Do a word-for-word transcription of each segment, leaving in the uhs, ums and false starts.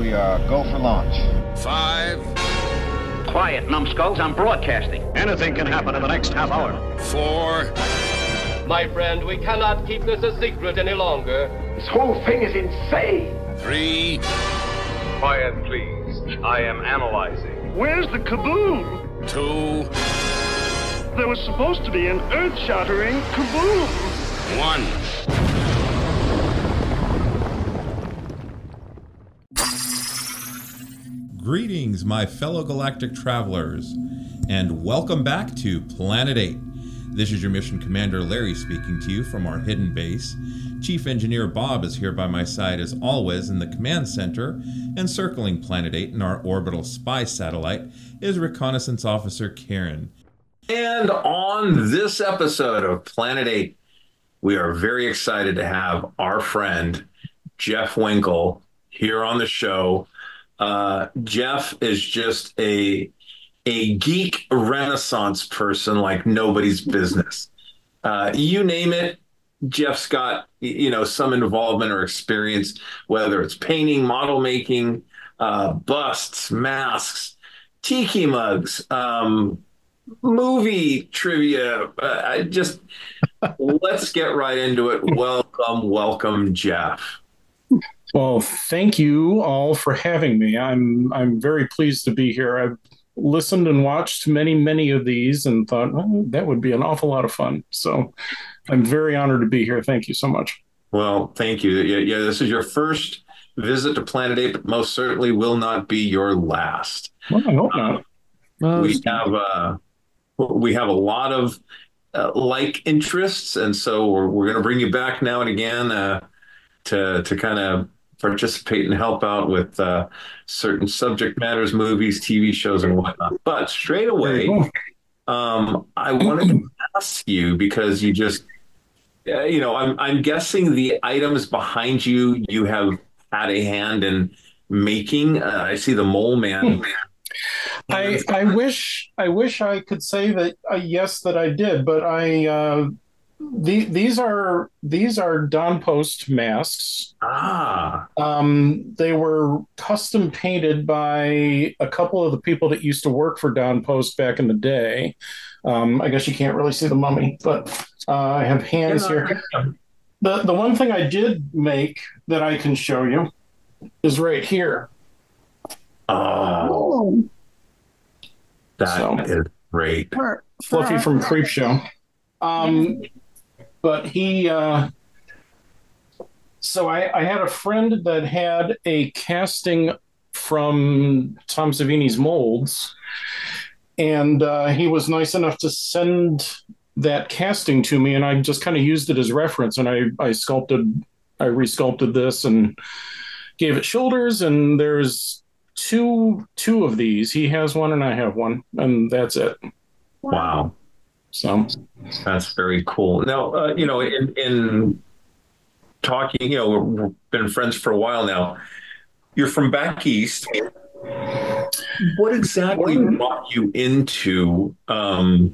we are go for launch. Five. Quiet, numbskulls, I'm broadcasting. Anything can happen in the next half hour. Four. My friend, we cannot keep this a secret any longer. This whole thing is insane. Three. Quiet, please. I am analyzing. Where's the kaboom? Two. There was supposed to be an earth-shattering kaboom. One. Greetings, my fellow galactic travelers, and welcome back to Planet eight. This is your mission commander Larry speaking to you from our hidden base. Chief Engineer Bob is here by my side as always in the command center, and circling Planet eight in our orbital spy satellite is Reconnaissance Officer Karen. And on this episode of Planet eight, we are very excited to have our friend Jeff Winkle here on the show. Uh, Jeff is just a a geek renaissance person like nobody's business. Uh, you name it, Jeff's got, you know, some involvement or experience, whether it's painting, model making, uh, busts, masks, tiki mugs, um, movie trivia. Uh, I just let's get right into it. Welcome, welcome, Jeff. Well, thank you all for having me. I'm I'm very pleased to be here. I've listened and watched many, many of these and thought, well, that would be an awful lot of fun. So I'm very honored to be here. Thank you so much. Well, thank you. Yeah, yeah, this is your first visit to Planet eight, but most certainly will not be your last. Well, I hope not. Uh, we have uh, we have a lot of uh, like interests, and so we're we're going to bring you back now and again uh, to to kind of participate and help out with uh, certain subject matters, movies, T V shows, and whatnot. But straight away, um, I wanted to ask you, because you just, uh, you know, I'm I'm guessing the items behind you, you have had a hand in making. Uh, I see the Mole Man. I I wish I wish I could say that uh, yes, that I did, but I. Uh, The, these are these are Don Post masks. Ah, um, they were custom painted by a couple of the people that used to work for Don Post back in the day. Um, I guess you can't really see the mummy, but uh, I have hands yeah, here. Yeah. The the one thing I did make that I can show you is right here. Oh, that so, is great. Fluffy from Creepshow. Um, but he, uh, so I, I had a friend that had a casting from Tom Savini's molds, and uh, he was nice enough to send that casting to me, and I just kind of used it as reference, and I, I sculpted, I resculpted this and gave it shoulders, and there's two, two of these. He has one and I have one, and that's it. Wow. So that's very cool. Now, uh, you know, in, in talking, you know, we've been friends for a while now. You're from back east. What exactly brought you into um,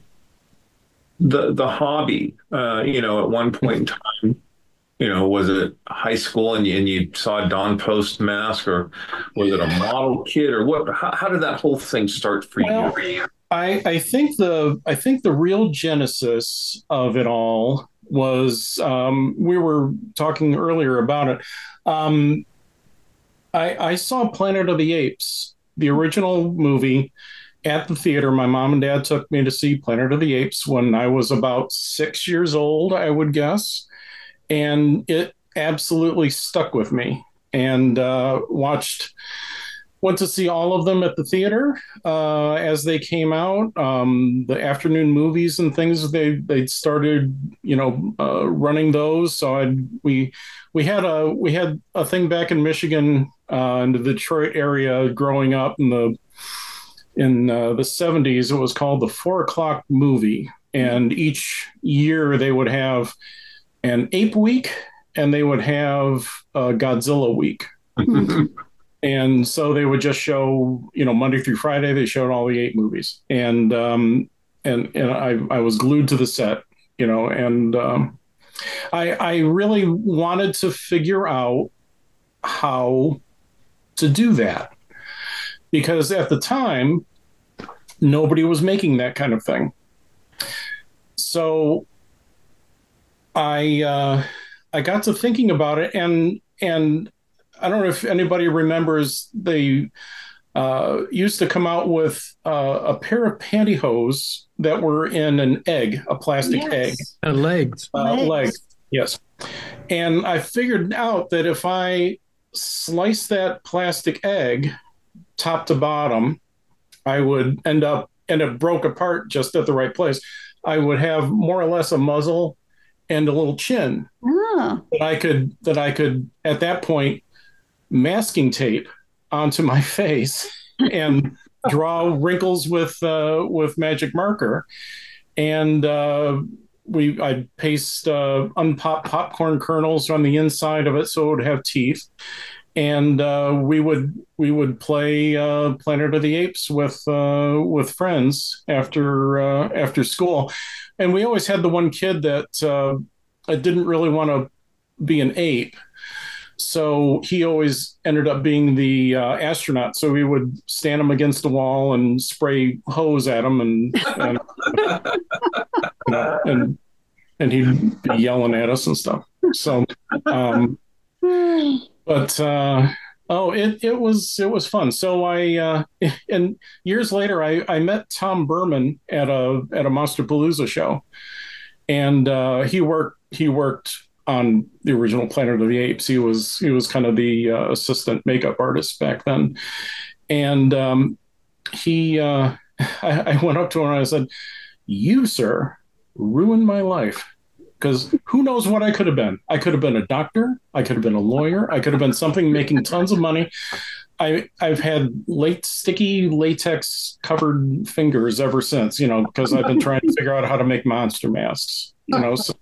the the hobby? Uh, you know, at one point in time, you know, was it high school and you, and you saw Don Post mask, or was it a model kit, or what? How, how did that whole thing start for well, you? I, I think the I think the real genesis of it all was um, we were talking earlier about it. Um, I, I saw Planet of the Apes, the original movie, at the theater. My mom and dad took me to see Planet of the Apes when I was about six years old, I would guess, and it absolutely stuck with me. And uh, watched. Went to see all of them at the theater uh, as they came out. Um, the afternoon movies and things, they they started, you know, uh, running those. So I'd, we we had a we had a thing back in Michigan, uh, in the Detroit area, growing up in the in uh, the seventies. It was called the Four O'Clock Movie, and each year they would have an Ape Week and they would have a Godzilla Week. And so they would just show, you know, Monday through Friday, they showed all the eight movies. And um, and and I, I was glued to the set, you know, and um, I, I really wanted to figure out how to do that, because at the time, nobody was making that kind of thing. So I uh, I got to thinking about it, and and I don't know if anybody remembers, they uh, used to come out with uh, a pair of pantyhose that were in an egg, a plastic yes. egg. Uh, legs. Uh, legs. legs, yes. And I figured out that if I slice that plastic egg top to bottom, I would end up, and it broke apart just at the right place, I would have more or less a muzzle and a little chin oh. that I could, that I could at that point masking tape onto my face and draw wrinkles with uh, with magic marker. And uh, we I'd paste uh, unpopped popcorn kernels on the inside of it so it would have teeth. And uh, we would we would play uh, Planet of the Apes with uh, with friends after uh, after school, and we always had the one kid that uh, didn't really want to be an ape, so he always ended up being the uh, astronaut. So we would stand him against the wall and spray hose at him, and and, you know, and and he'd be yelling at us and stuff. So. Um, But uh, oh, it it was it was fun. So I uh, and years later, I, I met Tom Berman at a at a Monsterpalooza show, and uh, he worked he worked on the original Planet of the Apes. He was he was kind of the uh, assistant makeup artist back then, and um, he uh, I, I went up to him and I said, "You, sir, ruined my life." Because who knows what I could have been? I could have been a doctor. I could have been a lawyer. I could have been something making tons of money. I, I've had late, sticky latex covered fingers ever since, you know, because I've been trying to figure out how to make monster masks, you know. So,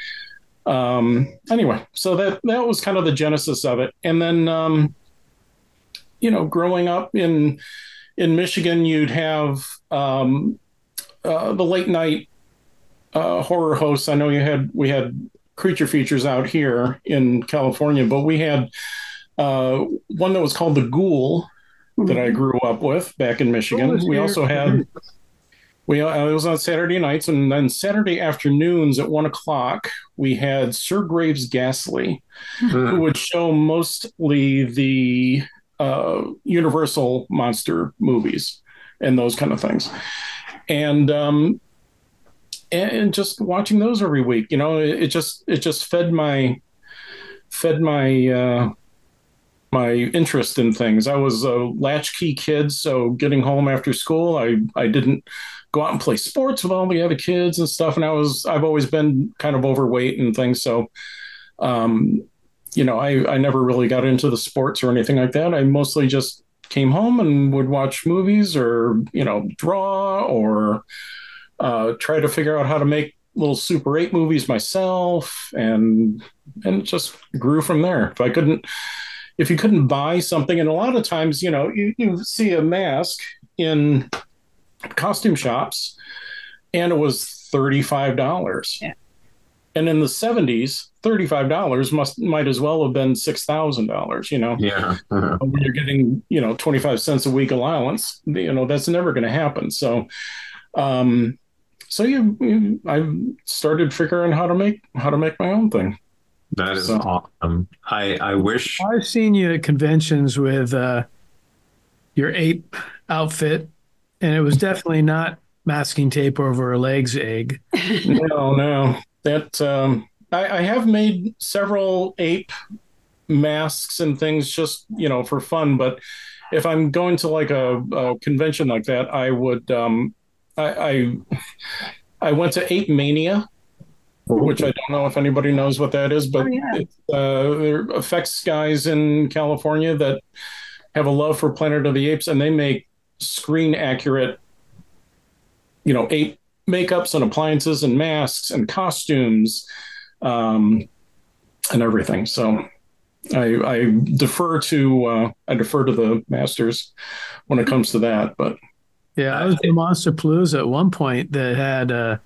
um, anyway, so that, that was kind of the genesis of it. And then, um, you know, growing up in in Michigan, you'd have um, uh, the late night Uh, horror hosts. I know you had we had Creature Features out here in California, but we had uh, one that was called The Ghoul that I grew up with back in Michigan. Oh, we here. also had we uh, it was on Saturday nights, and then Saturday afternoons at one o'clock we had Sir Graves Ghastly, who would show mostly the uh, Universal monster movies and those kind of things, and um, and just watching those every week, you know, it, it just it just fed my fed my uh, my interest in things. I was a latchkey kid, so getting home after school, I I didn't go out and play sports with all the other kids and stuff. And I was I've always been kind of overweight and things, so um, you know, I I never really got into the sports or anything like that. I mostly just came home and would watch movies or, you know, draw or uh, try to figure out how to make little Super eight movies myself, and and it just grew from there. If I couldn't, if you couldn't buy something, and a lot of times, you know, you, you see a mask in costume shops, and it was thirty-five dollars. Yeah. And in the seventies, thirty-five dollars must might as well have been six thousand dollars. You know, yeah. Uh-huh. When you're getting, you know, twenty-five cents a week allowance, you know, that's never going to happen. So, um, so you, you, I started figuring how to make how to make my own thing. That is So- awesome. I I wish. I've seen you at conventions with uh, your ape outfit, and it was definitely not masking tape over a leg's egg. No, no. That um, I, I have made several ape masks and things just, you know, for fun. But if I'm going to like a, a convention like that, I would. Um, I, I I went to Ape Mania, which I don't know if anybody knows what that is, but Oh, yeah. it's, uh, they're effects guys in California that have a love for Planet of the Apes, and they make screen accurate, you know, ape makeups and appliances and masks and costumes, um, and everything. So I, I defer to uh, I defer to the masters when it comes to that. But Yeah, I was in Monsterpalooza at one point that had, uh,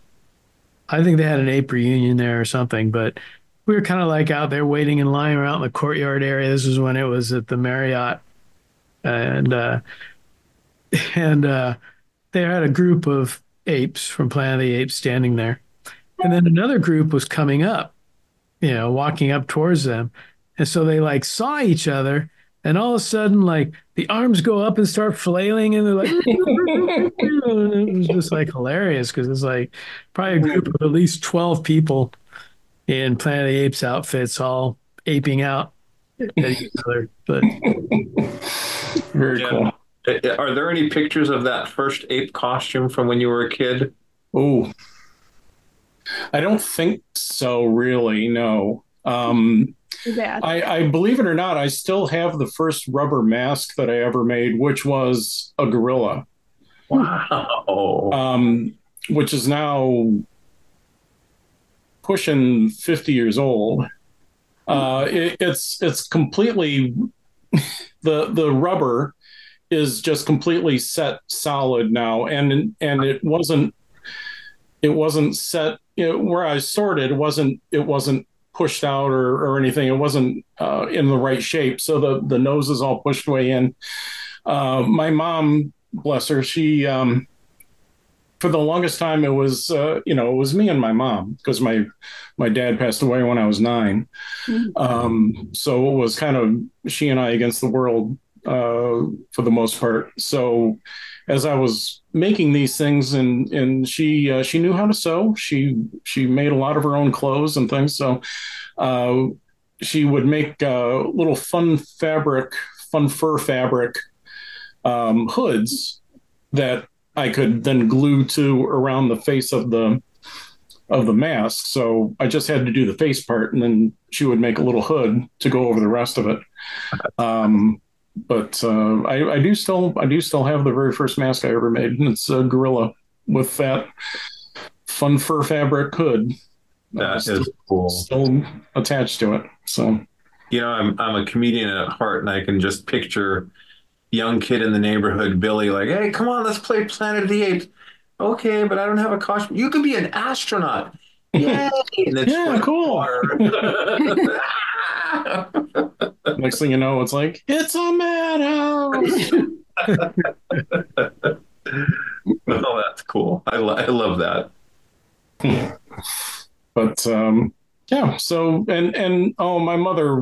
I think they had an ape reunion there or something, but we were kind of like out there waiting in line around the courtyard area. This was when it was at the Marriott and uh, and uh, they had a group of apes from Planet of the Apes standing there, and then another group was coming up, you know, walking up towards them, and so they like saw each other, and all of a sudden, like the arms go up and start flailing, and they're like, and it was just like hilarious because it's like probably a group of at least twelve people in Planet of the Apes outfits, all aping out at each other. But very Yeah. cool. Uh, Are there any pictures of that first ape costume from when you were a kid? Oh, I don't think so, really. No. Um, Bad. I, I believe it or not, I still have the first rubber mask that I ever made, which was a gorilla. Wow. Um, which is now pushing fifty years old. Uh, it, it's it's completely the the rubber is just completely set solid now, and and it wasn't it wasn't set, you know, where I sorted. It wasn't it wasn't pushed out or, or anything. It wasn't uh, in the right shape, so the the nose is all pushed way in. Uh, my mom, bless her, she um, for the longest time it was uh, you know it was me and my mom, because my my dad passed away when I was nine. Um, so it was kind of she and I against the world uh, for the most part. So as I was making these things, and and she uh, she knew how to sew. She she made a lot of her own clothes and things. So uh, she would make uh, little fun fabric, fun fur fabric um, hoods that I could then glue to around the face of the of the mask. So I just had to do the face part, and then she would make a little hood to go over the rest of it. Um, but uh, I, I do still I do still have the very first mask I ever made, and it's a gorilla with that fun fur fabric hood. That uh, is still, cool. Still attached to it. So You know, I'm I'm a comedian at heart, and I can just picture young kid in the neighborhood, Billy, like, "Hey, come on, let's play Planet of the Apes." Okay, but I don't have a costume. You could be an astronaut. Yay! And it's yeah, cool. Next thing you know, it's like, it's a madhouse. Oh, that's cool. I, lo- I love that. But um, yeah, so and and oh, my mother.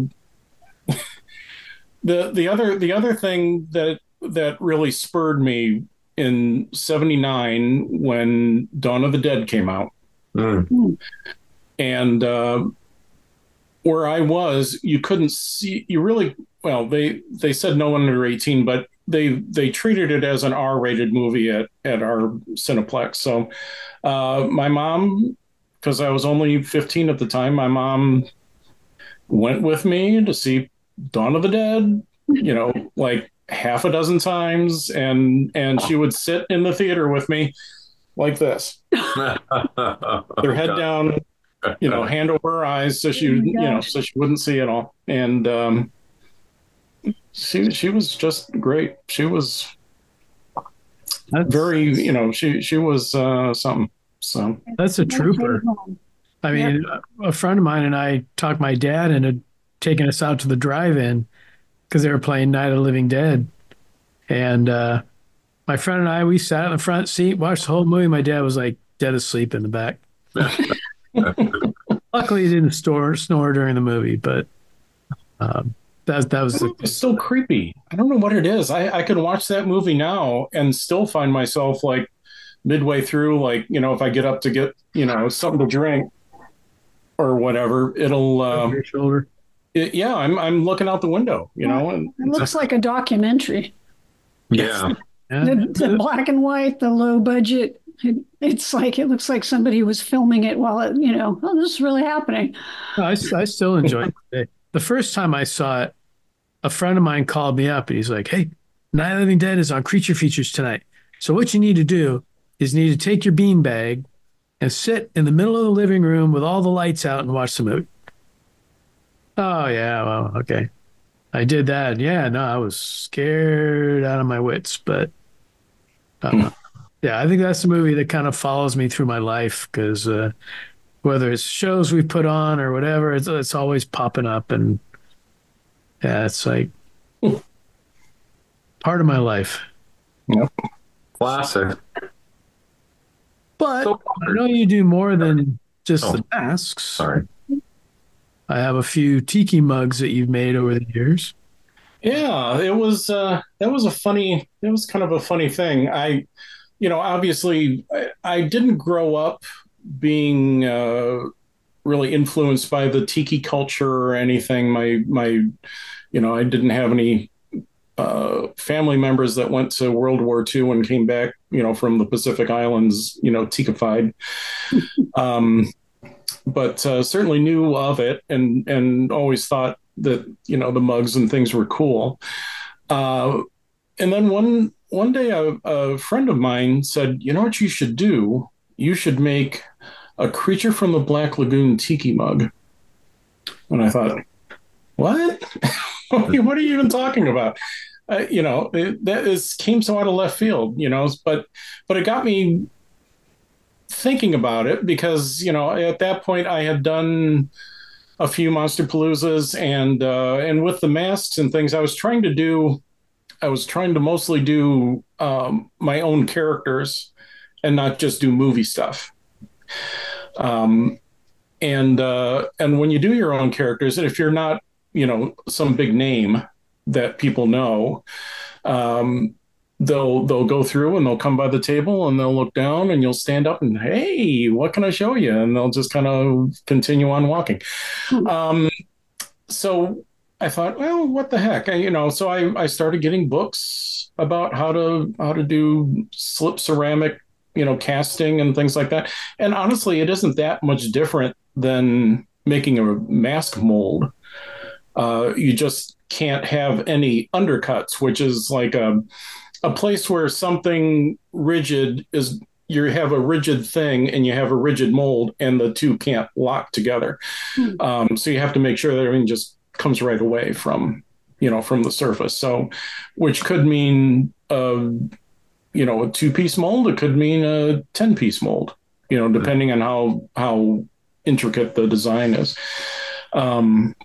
the the other the other thing that that really spurred me in seventy-nine when Dawn of the Dead came out. Mm. And uh, where I was, you couldn't see, you really, well, they, they said no one under eighteen, but they, they treated it as an R-rated movie at, at our Cineplex. So uh, my mom, because I was only fifteen at the time, my mom went with me to see Dawn of the Dead, you know, like half a dozen times, and and she would sit in the theater with me like this, her head down, you know, hand over her eyes, so she, Oh my you know, gosh. so she wouldn't see it all. And um, she she was just great. She was That's, very, you know, she she was uh, something. So that's a trooper. I mean, a friend of mine and I talked my dad into taking us out to the drive-in because they were playing Night of the Living Dead. And uh, my friend and I, we sat in the front seat, watched the whole movie. My dad was like dead asleep in the back. Luckily, he didn't snore, snore during the movie, but um, that, that was the, it's still creepy. I don't know what it is. I, I can watch that movie now and still find myself like midway through, like, you know, if I get up to get, you know, something to drink or whatever, it'll uh, your shoulder. It, yeah, I'm I'm looking out the window, you know, and It looks like a documentary. Yeah. Yeah. The, the black and white, the low budget. It, it's like it looks like somebody was filming it while it, you know, oh, this is really happening. No, I, I still enjoy it. The first time I saw it, a friend of mine called me up and he's like, "Hey, Night of the Living Dead is on Creature Features tonight. So what you need to do is you need to take your beanbag and sit in the middle of the living room with all the lights out and watch the movie." Oh, yeah, well, okay. I did that. Yeah, no, I was scared out of my wits. But uh, yeah, I think that's the movie that kind of follows me through my life because uh, whether it's shows we put on or whatever, it's, it's always popping up. And yeah, it's like, part of my life. Yep. Classic. But so, I know you do more than just oh, the masks. Sorry. I have a few tiki mugs that you've made over the years. Yeah, it was uh, that was a funny. It was kind of a funny thing. I, you know, obviously, I, I didn't grow up being uh, really influenced by the tiki culture or anything. My my, you know, I didn't have any uh, family members that went to World War Two and came back, you know, from the Pacific Islands, you know, tikified. um, but uh, certainly knew of it and and always thought that, you know, the mugs and things were cool. Uh, and then one one day a, a friend of mine said, you know what you should do? You should make a Creature from the Black Lagoon tiki mug. And I thought, what? What are you even talking about? Uh, you know, it, that is came so out of left field, you know, but but it got me thinking about it because, you know, at that point I had done a few Monsterpaloozas and uh, and with the masks and things, I was trying to do, I was trying to mostly do um, my own characters and not just do movie stuff. Um, and uh, and when you do your own characters, and if you're not, you know, some big name that people know, um, they'll they'll go through and they'll come by the table and they'll look down and you'll stand up and, hey, what can I show you? And they'll just kind of continue on walking. Um, so I thought, well, what the heck, I, you know? So I I started getting books about how to how to do slip ceramic, you know, casting and things like that. And honestly, it isn't that much different than making a mask mold. Uh, you just can't have any undercuts, which is like a a place where something rigid is, you have a rigid thing and you have a rigid mold and the two can't lock together. Hmm. Um, so you have to make sure that everything just comes right away from, you know, from the surface. So, which could mean, uh, you know, a two piece mold. It could mean a ten piece mold, you know, depending on how, how intricate the design is. Um,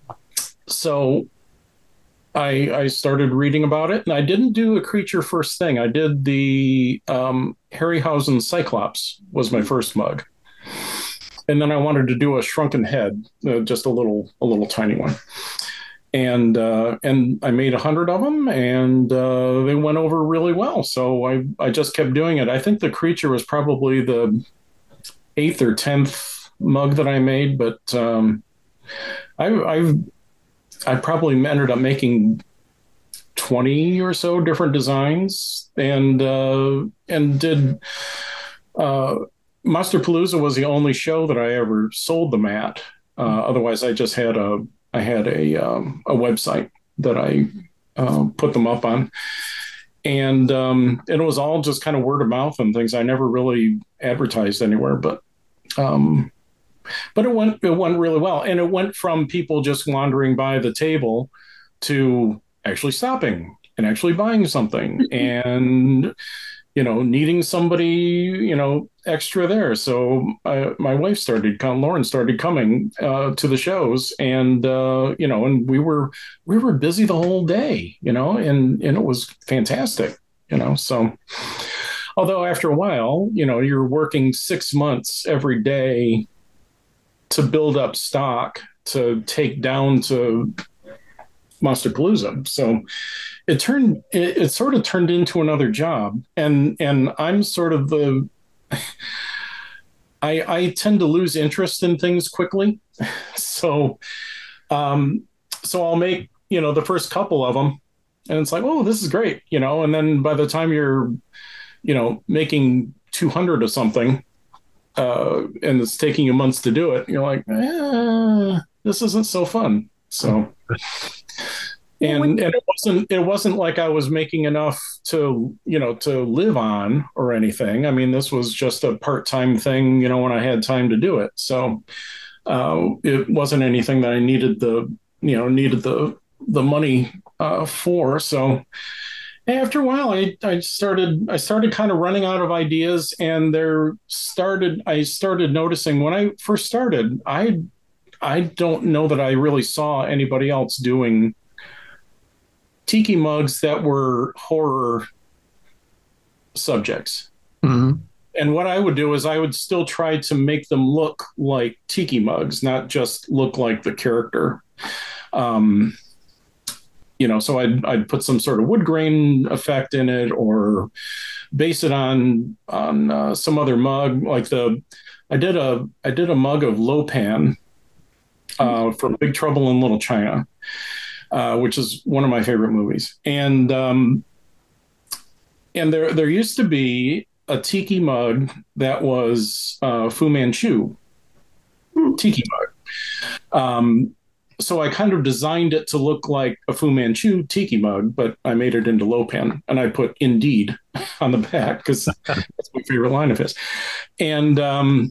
so I, I started reading about it, and I didn't do a creature first thing. I did the um, Harryhausen Cyclops was my first mug, and then I wanted to do a shrunken head, uh, just a little a little tiny one, and uh, and I made a hundred of them, and uh, they went over really well. So I I just kept doing it. I think the creature was probably the eighth or tenth mug that I made, but um, I, I've I probably ended up making twenty or so different designs, and uh, and did uh, Monsterpalooza was the only show that I ever sold them at. Uh, otherwise, I just had a I had a um, a website that I uh, put them up on, and um, and it was all just kind of word of mouth and things. I never really advertised anywhere, but. Um, But it went it went really well, and it went from people just wandering by the table to actually stopping and actually buying something, and you know, needing somebody, you know, extra there. So uh, my wife started, Lauren started coming uh, to the shows, and uh, you know, and we were we were busy the whole day, you know, and and it was fantastic, you know. So although after a while, you know, you're working six months every day to build up stock to take down to Monsterpalooza. So it turned, it, it sort of turned into another job. And, and I'm sort of the, I, I tend to lose interest in things quickly. So, um, so I'll make, you know, the first couple of them and it's like, oh, this is great. You know, and then by the time you're, you know, making two hundred or something, Uh, and it's taking you months to do it, you're like, eh, this isn't so fun. So, and and it wasn't it wasn't like I was making enough to, you know, to live on or anything. I mean, this was just a part-time thing, you know, when I had time to do it. So uh, it wasn't anything that I needed the, you know, needed the the money uh, for. So after a while, I, I started I started kind of running out of ideas, and there started I started noticing when I first started, I I don't know that I really saw anybody else doing tiki mugs that were horror subjects. Mm-hmm. And what I would do is I would still try to make them look like tiki mugs, not just look like the character. Um, you know, so I'd I'd put some sort of wood grain effect in it, or base it on on uh, some other mug. Like the I did a I did a mug of Lopan uh, for Big Trouble in Little China, uh, which is one of my favorite movies. And um, and there there used to be a tiki mug that was uh, Fu Manchu tiki mug. Um, so I kind of designed it to look like a Fu Manchu tiki mug, but I made it into Lopan, and I put Indeed on the back because that's my favorite line of his. And um,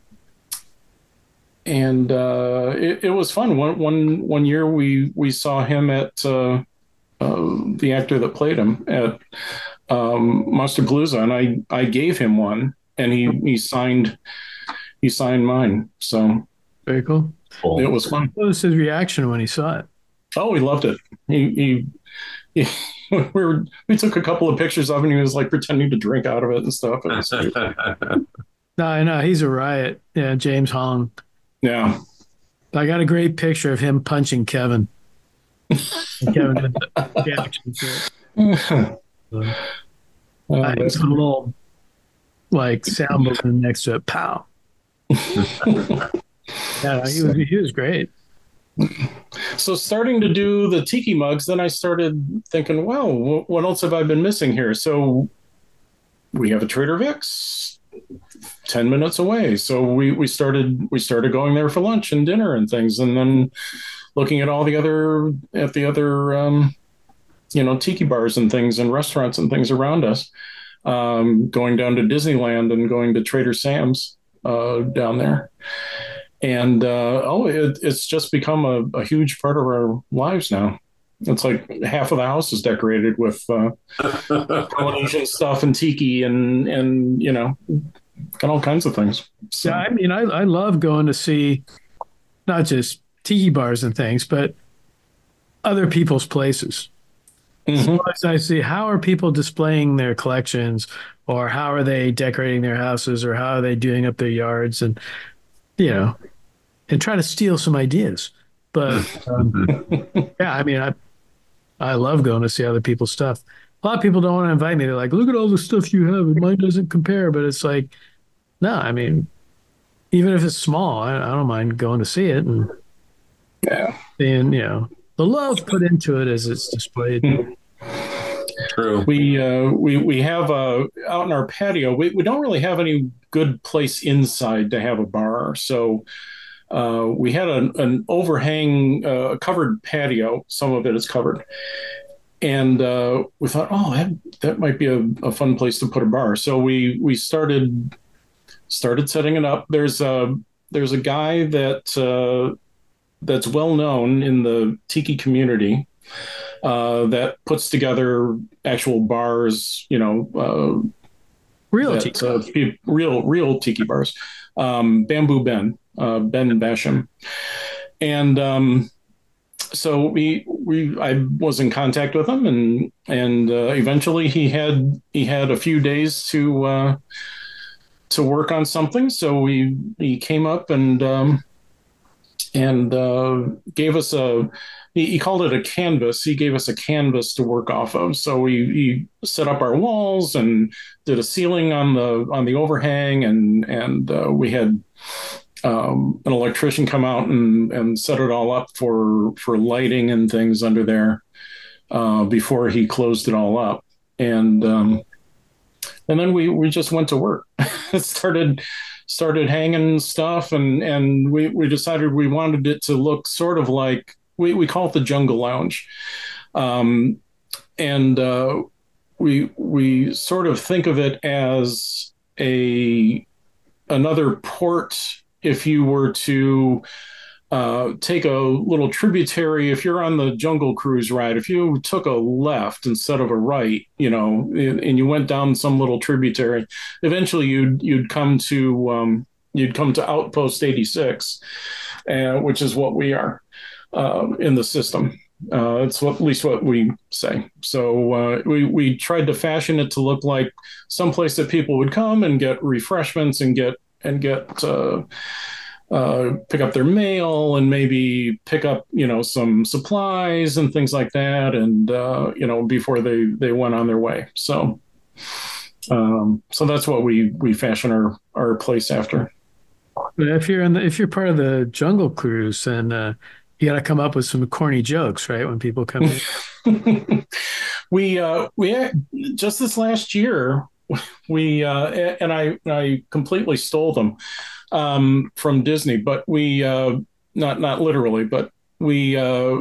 and uh, it, it was fun. One one one year we we saw him at uh, uh, the actor that played him at um, Monsterpalooza, and I I gave him one, and he he signed he signed mine. So very cool. Cool. It was fun. What was his reaction when he saw it? Oh, he loved it. He, he, he we were, we took a couple of pictures of him. And he was like pretending to drink out of it and stuff. It was, no, I know he's a riot. Yeah, James Hong. Yeah, I got a great picture of him punching Kevin. Kevin did the reaction to it. So, oh, I put a little like sound balloon next to it. Pow. Yeah, he was, he was great. So starting to do the tiki mugs, then I started thinking, wow, what else have I been missing here? So we have a Trader Vic's ten minutes away. So we, we started we started going there for lunch and dinner and things, and then looking at all the other at the other um, you know, tiki bars and things and restaurants and things around us. Um, going down to Disneyland and going to Trader Sam's uh, down there. And uh, oh, it, it's just become a, a huge part of our lives now. It's like half of the house is decorated with uh, Polynesian stuff and tiki and and you know, got all kinds of things. So. Yeah, I mean, I I love going to see not just tiki bars and things, but other people's places. Mm-hmm. So I see how are people displaying their collections, or how are they decorating their houses, or how are they doing up their yards, and you know, and try to steal some ideas. But um, yeah, I mean, I I love going to see other people's stuff. A lot of people don't want to invite me. They're like, look at all the stuff you have, and mine doesn't compare. But it's like, no, I mean, even if it's small, I, I don't mind going to see it and yeah, seeing, you know, the love put into it as it's displayed. True. We uh, we we have uh, out in our patio. We we don't really have any good place inside to have a bar, so uh, we had an, an overhang, uh, covered patio. Some of it is covered, and uh, we thought, oh, that that might be a, a fun place to put a bar. So we we started started setting it up. There's a there's a guy that uh, that's well known in the tiki community. Uh, that puts together actual bars, you know, uh, real that, tiki, uh, pe- real real tiki bars. Um, Bamboo Ben, uh, Ben Basham, and um, so we we I was in contact with him, and and uh, eventually he had he had a few days to uh, to work on something. So we he came up and um, and uh, gave us a. He called it a canvas. He gave us a canvas to work off of. So we, we set up our walls and did a ceiling on the on the overhang, and and uh, we had um, an electrician come out and, and set it all up for for lighting and things under there uh, before he closed it all up. And um, and then we, we just went to work. started started hanging stuff, and and we, we decided we wanted it to look sort of like. We we call it the Jungle Lounge, um, and uh, we we sort of think of it as a another port. If you were to uh, take a little tributary, if you're on the Jungle Cruise ride, if you took a left instead of a right, you know, and you went down some little tributary, eventually you'd you'd come to um, you'd come to Outpost eighty-six, uh, which is what we are. Uh, in the system. Uh, it's what, at least what we say. So uh, we we tried to fashion it to look like someplace that people would come and get refreshments and get and get uh, uh, pick up their mail and maybe pick up you know some supplies and things like that, and uh, you know before they they went on their way. So um, so that's what we we fashion our our place after. If you're in the, if you're part of the Jungle Cruise, then uh, you got to come up with some corny jokes, right? When people come in. we uh, we just this last year we uh, and I I completely stole them um, from Disney, but we uh, not not literally, but we uh,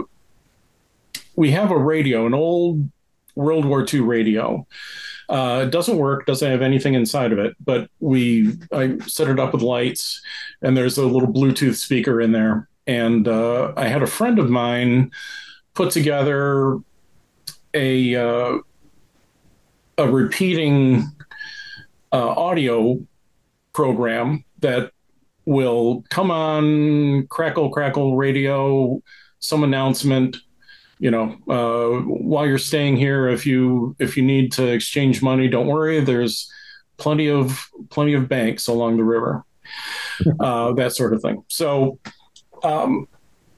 we have a radio, an old World War Two radio. Uh, it doesn't work, doesn't have anything inside of it, but we I set it up with lights, and there's a little Bluetooth speaker in there. And uh, I had a friend of mine put together a uh, a repeating uh, audio program that will come on Crackle Crackle Radio, some announcement. You know, uh, while you're staying here, if you if you need to exchange money, don't worry. There's plenty of plenty of banks along the river, uh, that sort of thing. So, um,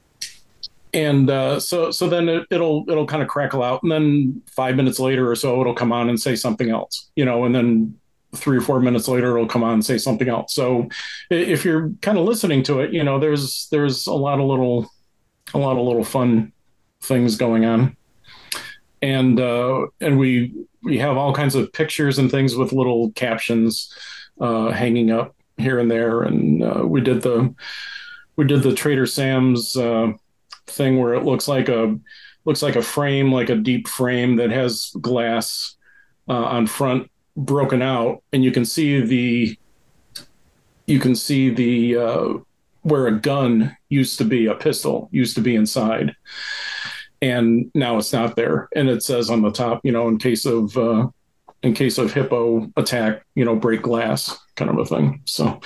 and uh, so so then it, it'll it'll kind of crackle out, and then five minutes later or so, it'll come on and say something else. You know, and then three or four minutes later, it'll come on and say something else. So, if you're kind of listening to it, you know, there's there's a lot of little a lot of little fun things going on, and uh, and we we have all kinds of pictures and things with little captions uh, hanging up here and there, and uh, we did the we did the Trader Sam's uh, thing where it looks like a looks like a frame, like a deep frame that has glass uh, on front broken out, and you can see the you can see the uh, where a gun used to be, a pistol used to be inside. And now it's not there. And it says on the top, you know, in case of uh, in case of hippo attack, you know, break glass kind of a thing. So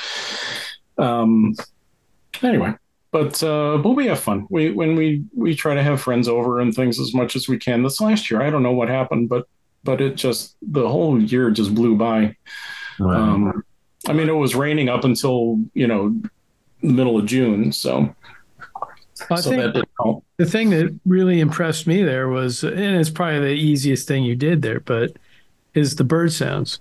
um, anyway, but uh, but we have fun. We when we we try to have friends over and things as much as we can. This last year, I don't know what happened, but but it just the whole year just blew by. Wow. Um, I mean, it was raining up until you know the middle of June. So. I so think the thing that really impressed me there was, and it's probably the easiest thing you did there, but is the bird sounds.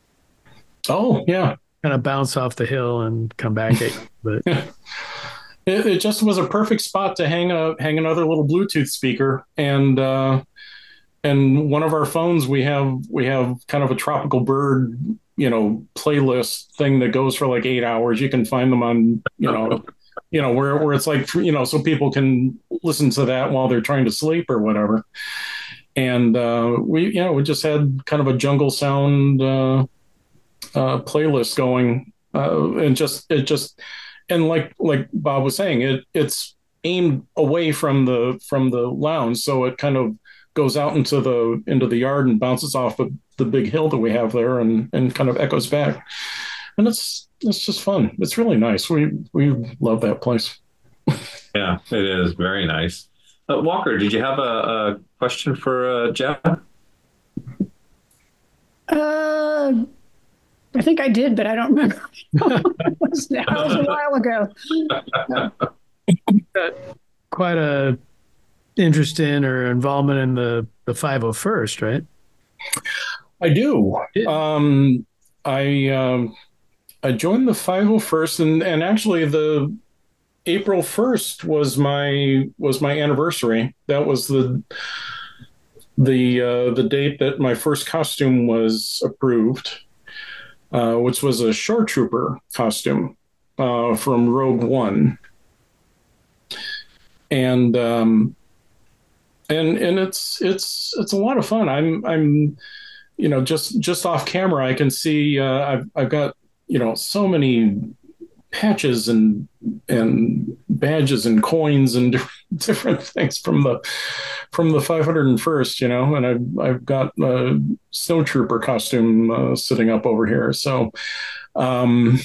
Oh, yeah. Kind of bounce off the hill and come back at you. But it, it just was a perfect spot to hang a hang another little Bluetooth speaker, and uh, and one of our phones we have we have kind of a tropical bird, you know, playlist thing that goes for like eight hours. You can find them on, you know. You know, where, where it's like, you know, so people can listen to that while they're trying to sleep or whatever. And uh, we, you know, we just had kind of a jungle sound uh, uh, playlist going, uh, and just it just and like like Bob was saying, it it's aimed away from the from the lounge, so it kind of goes out into the into the yard and bounces off the, the big hill that we have there, and and kind of echoes back. And it's it's just fun. It's really nice. We we love that place. Yeah, it is very nice. Uh, Walker, did you have a, a question for uh, Jeff? Uh, I think I did, but I don't remember. That was, that was a while ago. Quite a interest in or involvement in the the five oh first, right? I do. Um, I. Um, I joined the five oh first, and, and actually the April first was my was my anniversary. That was the the uh, the date that my first costume was approved, uh, which was a Shore Trooper costume uh, from Rogue One, and um, and and it's it's it's a lot of fun. I'm I'm you know just just off camera, I can see uh, I've I've got. You know, so many patches and and badges and coins and different things from the from the five hundred first. You know, and I've I've got a snow trooper costume uh, sitting up over here. So, um,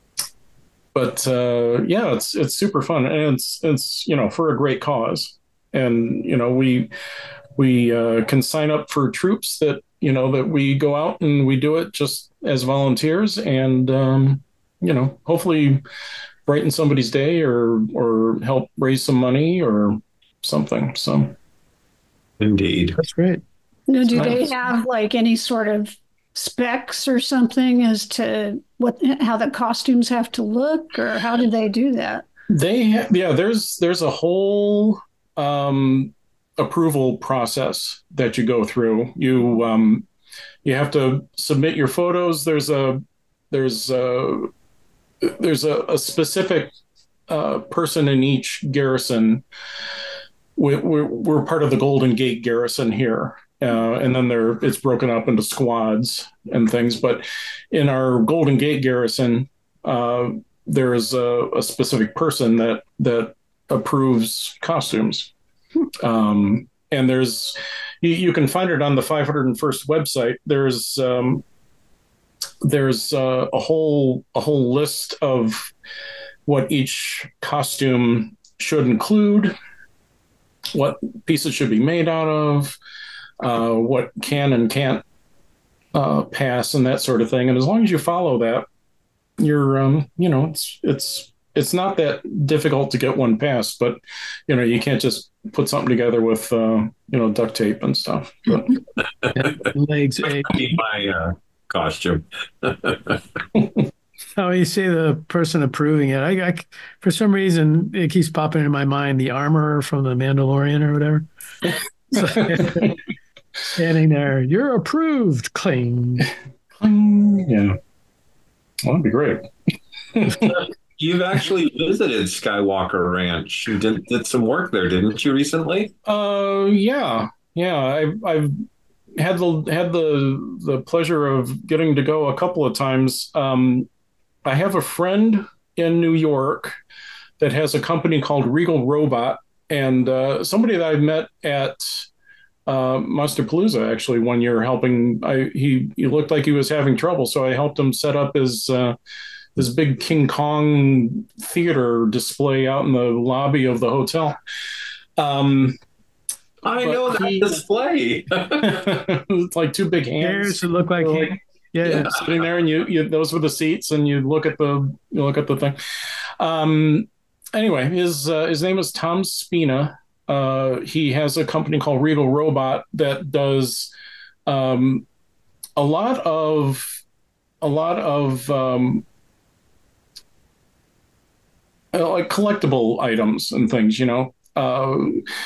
but uh, yeah, it's it's super fun, and it's it's you know for a great cause. and you know we we uh, can sign up for troops that you know that we go out and we do it just as volunteers, and um, you know hopefully brighten somebody's day or or help raise some money or something. So, indeed, that's great. Now, do they have like any sort of specs or something as to what how the costumes have to look, or how do they do that? They ha- yeah, there's there's a whole um, approval process that you go through. You um, you have to submit your photos. There's a there's a there's a, a specific uh, person in each garrison. We, we're, we're part of the Golden Gate Garrison here. Uh, and then there, it's broken up into squads and things. But in our Golden Gate Garrison, uh, there is a, a specific person that that approves costumes. Um, and there's, you, you can find it on the five hundred first website. There's um, there's uh, a whole a whole list of what each costume should include, what pieces should be made out of, uh, what can and can't uh, pass, and that sort of thing. And as long as you follow that, you're, um, you know, it's it's it's not that difficult to get one passed. But you know, you can't just put something together with uh, you know duct tape and stuff. But, legs. My uh, costume. Oh, you say the person approving it. I, I, for some reason, it keeps popping in my mind the armorer from the Mandalorian or whatever. So, standing there, you're approved. Cling. Cling. Yeah. Well, that'd be great. You've actually visited Skywalker Ranch. You did did some work there, didn't you, recently? Uh, yeah, yeah. I've I've had the had the the pleasure of getting to go a couple of times. Um, I have a friend in New York that has a company called Regal Robot, and uh, somebody that I met at uh, Monsterpalooza actually one year helping. I he he looked like he was having trouble, so I helped him set up his uh, this big King Kong theater display out in the lobby of the hotel. Um, I know that he, display. It's like two big hands. It look like. like Yeah, yeah, sitting there, and you, you, those were the seats, and you look at the, you look at the thing. Um, anyway, his uh, his name is Tom Spina. Uh, he has a company called Regal Robot that does um, a lot of a lot of um, like collectible items and things, you know, uh,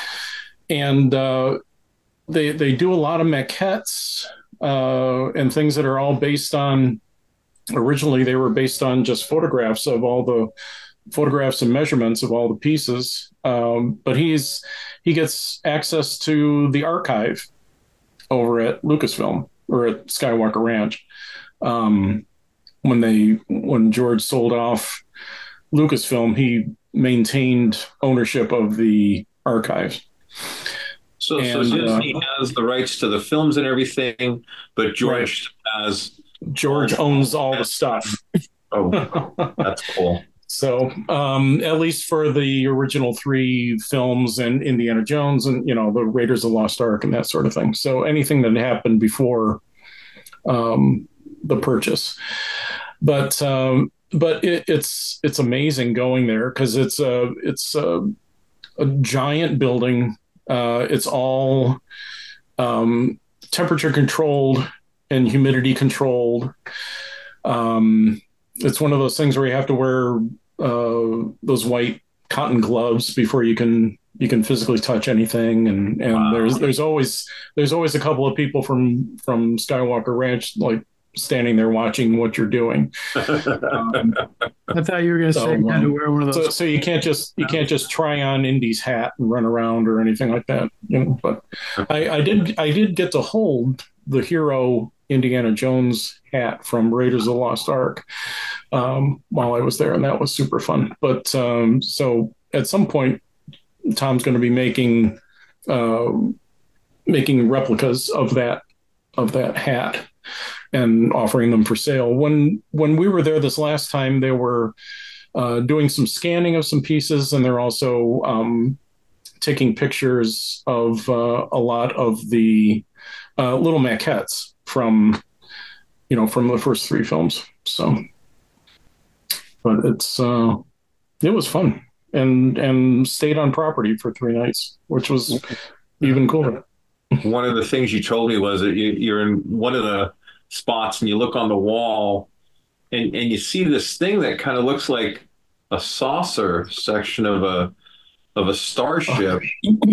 and uh, they they do a lot of maquettes. Uh, and things that are all based on, originally they were based on just photographs of all the photographs and measurements of all the pieces. Um, but he's he gets access to the archive over at Lucasfilm or at Skywalker Ranch. Um, when they when George sold off Lucasfilm, he maintained ownership of the archives. So, and, so Disney uh, has the rights to the films and everything, but George right. has George owns all the stuff. Oh, that's cool. So, um, at least for the original three films and Indiana Jones and you know the Raiders of the Lost Ark and that sort of thing. So anything that happened before um, the purchase, but um, but it, it's it's amazing going there because it's a it's a, a giant building. Uh, it's all um, temperature controlled and humidity controlled. Um, it's one of those things where you have to wear uh, those white cotton gloves before you can you can physically touch anything. And and wow. there's there's always there's always a couple of people from from Skywalker Ranch like standing there watching what you're doing. Um, I thought you were going to so, say you had to wear one of those. So, so you can't just you can't just try on Indy's hat and run around or anything like that. You know, but I, I did I did get to hold the hero Indiana Jones hat from Raiders of the Lost Ark um, while I was there, and that was super fun. But um, so at some point, Tom's going to be making uh, making replicas of that of that hat and offering them for sale. When when we were there this last time, they were uh, doing some scanning of some pieces, and they're also um, taking pictures of uh, a lot of the uh, little maquettes from, you know, from the first three films. So, but it's uh, it was fun, and and stayed on property for three nights, which was even cooler. One of the things you told me was that you, you're in one of the spots and you look on the wall and, and you see this thing that kind of looks like a saucer section of a of a starship.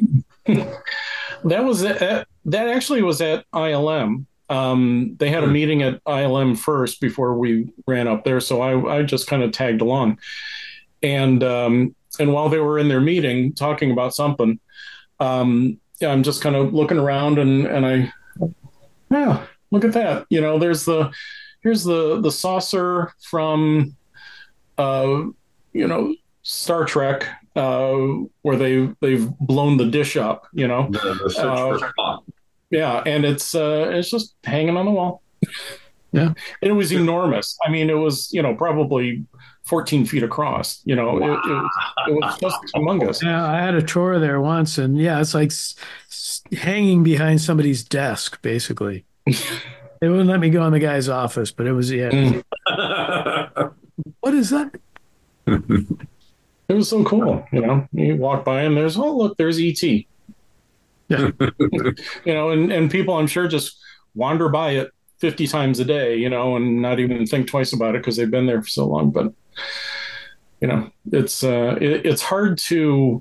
That was at, that actually was at I L M. Um, they had a meeting at I L M first before we ran up there, so I, I just kind of tagged along. And um, and while they were in their meeting talking about something, um, yeah, I'm just kind of looking around and and I, yeah, look at that. You know, there's the here's the the saucer from, uh, you know, Star Trek, uh, where they they've blown the dish up. You know, the, the search uh, for Spock. Yeah, and it's uh, it's just hanging on the wall. Yeah, it was enormous. I mean, it was, you know, probably fourteen feet across. You know, wow. it, it, it was just humongous. Yeah, I had a tour there once, and yeah, it's like s- s- hanging behind somebody's desk, basically. They wouldn't let me go in the guy's office, but it was yeah. Mm. What is that? It was so cool. You know, you walk by and there's oh look, there's E T. Yeah. You know, and, and people I'm sure just wander by it fifty times a day, you know, and not even think twice about it because they've been there for so long. But, you know, it's uh, it, it's hard to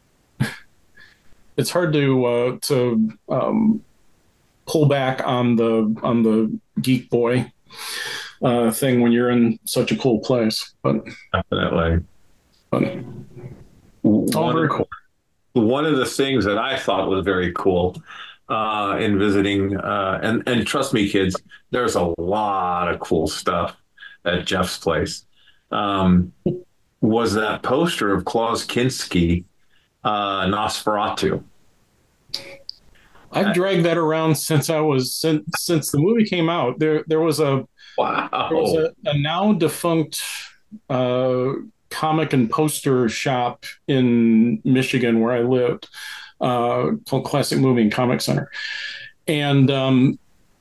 it's hard to uh, to um, pull back on the on the geek boy uh, thing when you're in such a cool place. But definitely, but all very cool. One of the things that I thought was very cool uh, in visiting, uh, and, and trust me, kids, there's a lot of cool stuff at Jeff's place, um, was that poster of Klaus Kinski, uh, Nosferatu. I've dragged that around since I was, since, since the movie came out. There there was a, wow. there was a, a now defunct uh comic and poster shop in Michigan where I lived, uh, called Classic Movie and Comic Center. And um,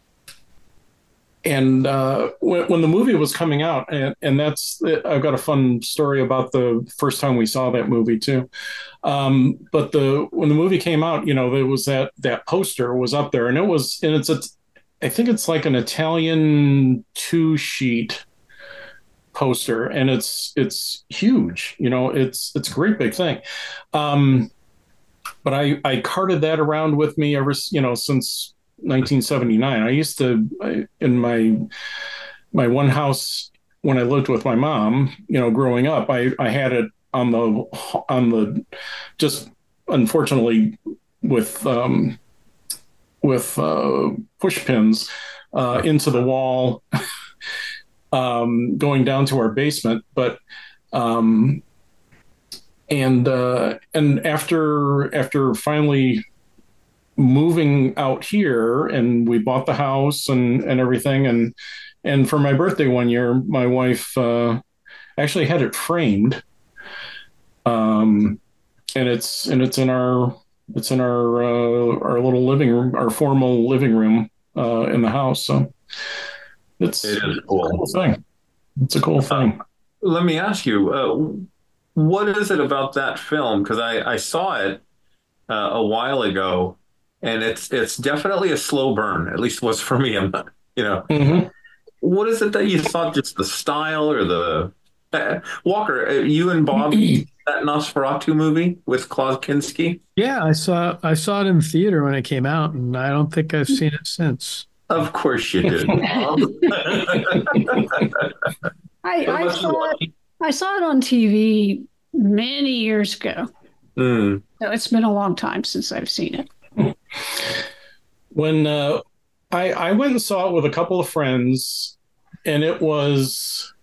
and uh, when, when the movie was coming out, and, and that's, I've got a fun story about the first time we saw that movie too. Um, but the when the movie came out, you know, there was that that poster was up there, and it was, and it's a, I think it's like an Italian two sheet poster, and it's it's huge, you know, it's it's a great big thing. Um but i i carted that around with me ever, you know, since nineteen seventy-nine. I used to I, in my my one house when I lived with my mom, you know, growing up, i i had it on the on the just unfortunately with um with uh push pins uh into the wall. Um, going down to our basement, but um, and uh, and after after finally moving out here, and we bought the house and and everything, and and for my birthday one year, my wife uh, actually had it framed, um, and it's and it's in our it's in our uh, our little living room, our formal living room uh, in the house, so. It's, it is cool. It's a cool thing. It's a cool thing. Uh, let me ask you, uh, what is it about that film? Because I, I saw it uh, a while ago, and it's it's definitely a slow burn. At least was for me. I'm not, you know, mm-hmm. What is it that you thought? Just the style or the uh, Walker? Uh, you and Bob that Nosferatu movie with Klaus Kinski? Yeah, I saw I saw it in the theater when it came out, and I don't think I've seen it since. Of course you did. I, I saw it, I saw it on T V many years ago. Mm. So it's been a long time since I've seen it. When uh, I I went and saw it with a couple of friends, and it was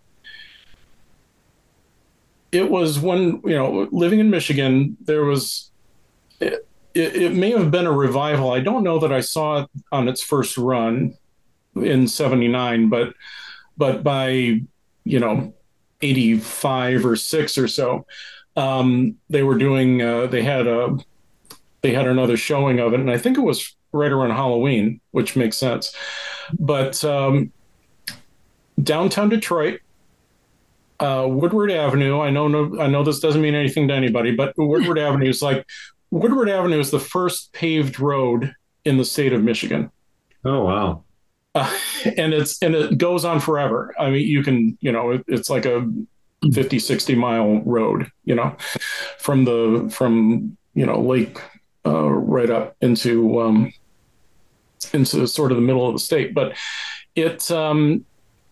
it was when, you know, living in Michigan, there was. It, It, it may have been a revival. I don't know that I saw it on its first run in seventy-nine, but but by, you know, eighty-five or six or so, um, they were doing, uh, they had a, they had another showing of it, and I think it was right around Halloween, which makes sense. But um, downtown Detroit, uh, Woodward Avenue. I know, no, I know this doesn't mean anything to anybody, but Woodward Avenue is like Woodward Avenue is the first paved road in the state of Michigan. Oh wow! Uh, and it's and it goes on forever. I mean, you can, you know, it, it's like a fifty, sixty mile road, you know, from the from you know Lake uh, right up into um, into sort of the middle of the state. But it um,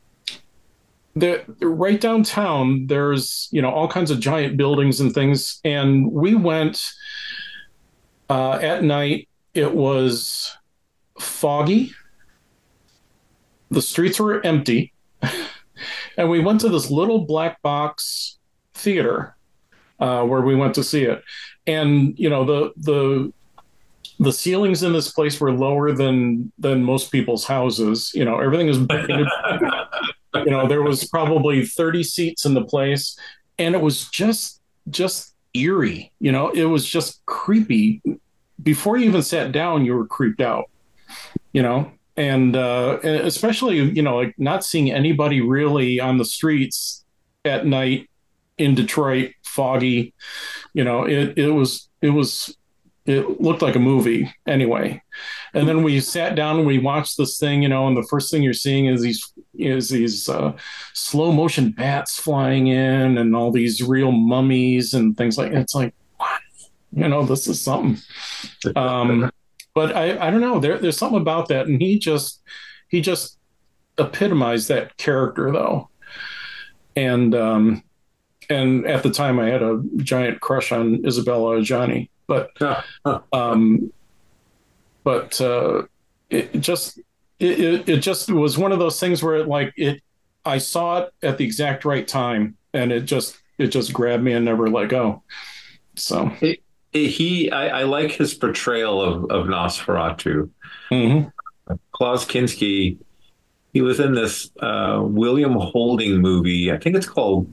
the right downtown, there's you know all kinds of giant buildings and things, and we went uh, at night. It was foggy. The streets were empty. And we went to this little black box theater uh, where we went to see it. And, you know, the the the ceilings in this place were lower than than most people's houses. You know, everything is, you know, there was probably thirty seats in the place. And it was just just eerie. You know, it was just creepy. Before you even sat down, you were creeped out, you know? And uh, especially, you know, like not seeing anybody really on the streets at night in Detroit, foggy, you know, it, it was, it was, it looked like a movie anyway. And then we sat down and we watched this thing, you know, and the first thing you're seeing is these, is these uh, slow motion bats flying in and all these real mummies and things like, it's like, what? You know, this is something. Um, But I, I don't know. There, there's something about that, and he just he just epitomized that character, though. And um, and at the time, I had a giant crush on Isabella Adjani, but um, but uh, it just it, it it just was one of those things where it like it I saw it at the exact right time, and it just it just grabbed me and never let go. So. It- He, I, I like his portrayal of, of Nosferatu. Mm-hmm. Klaus Kinski, he was in this uh, William Holding movie. I think it's called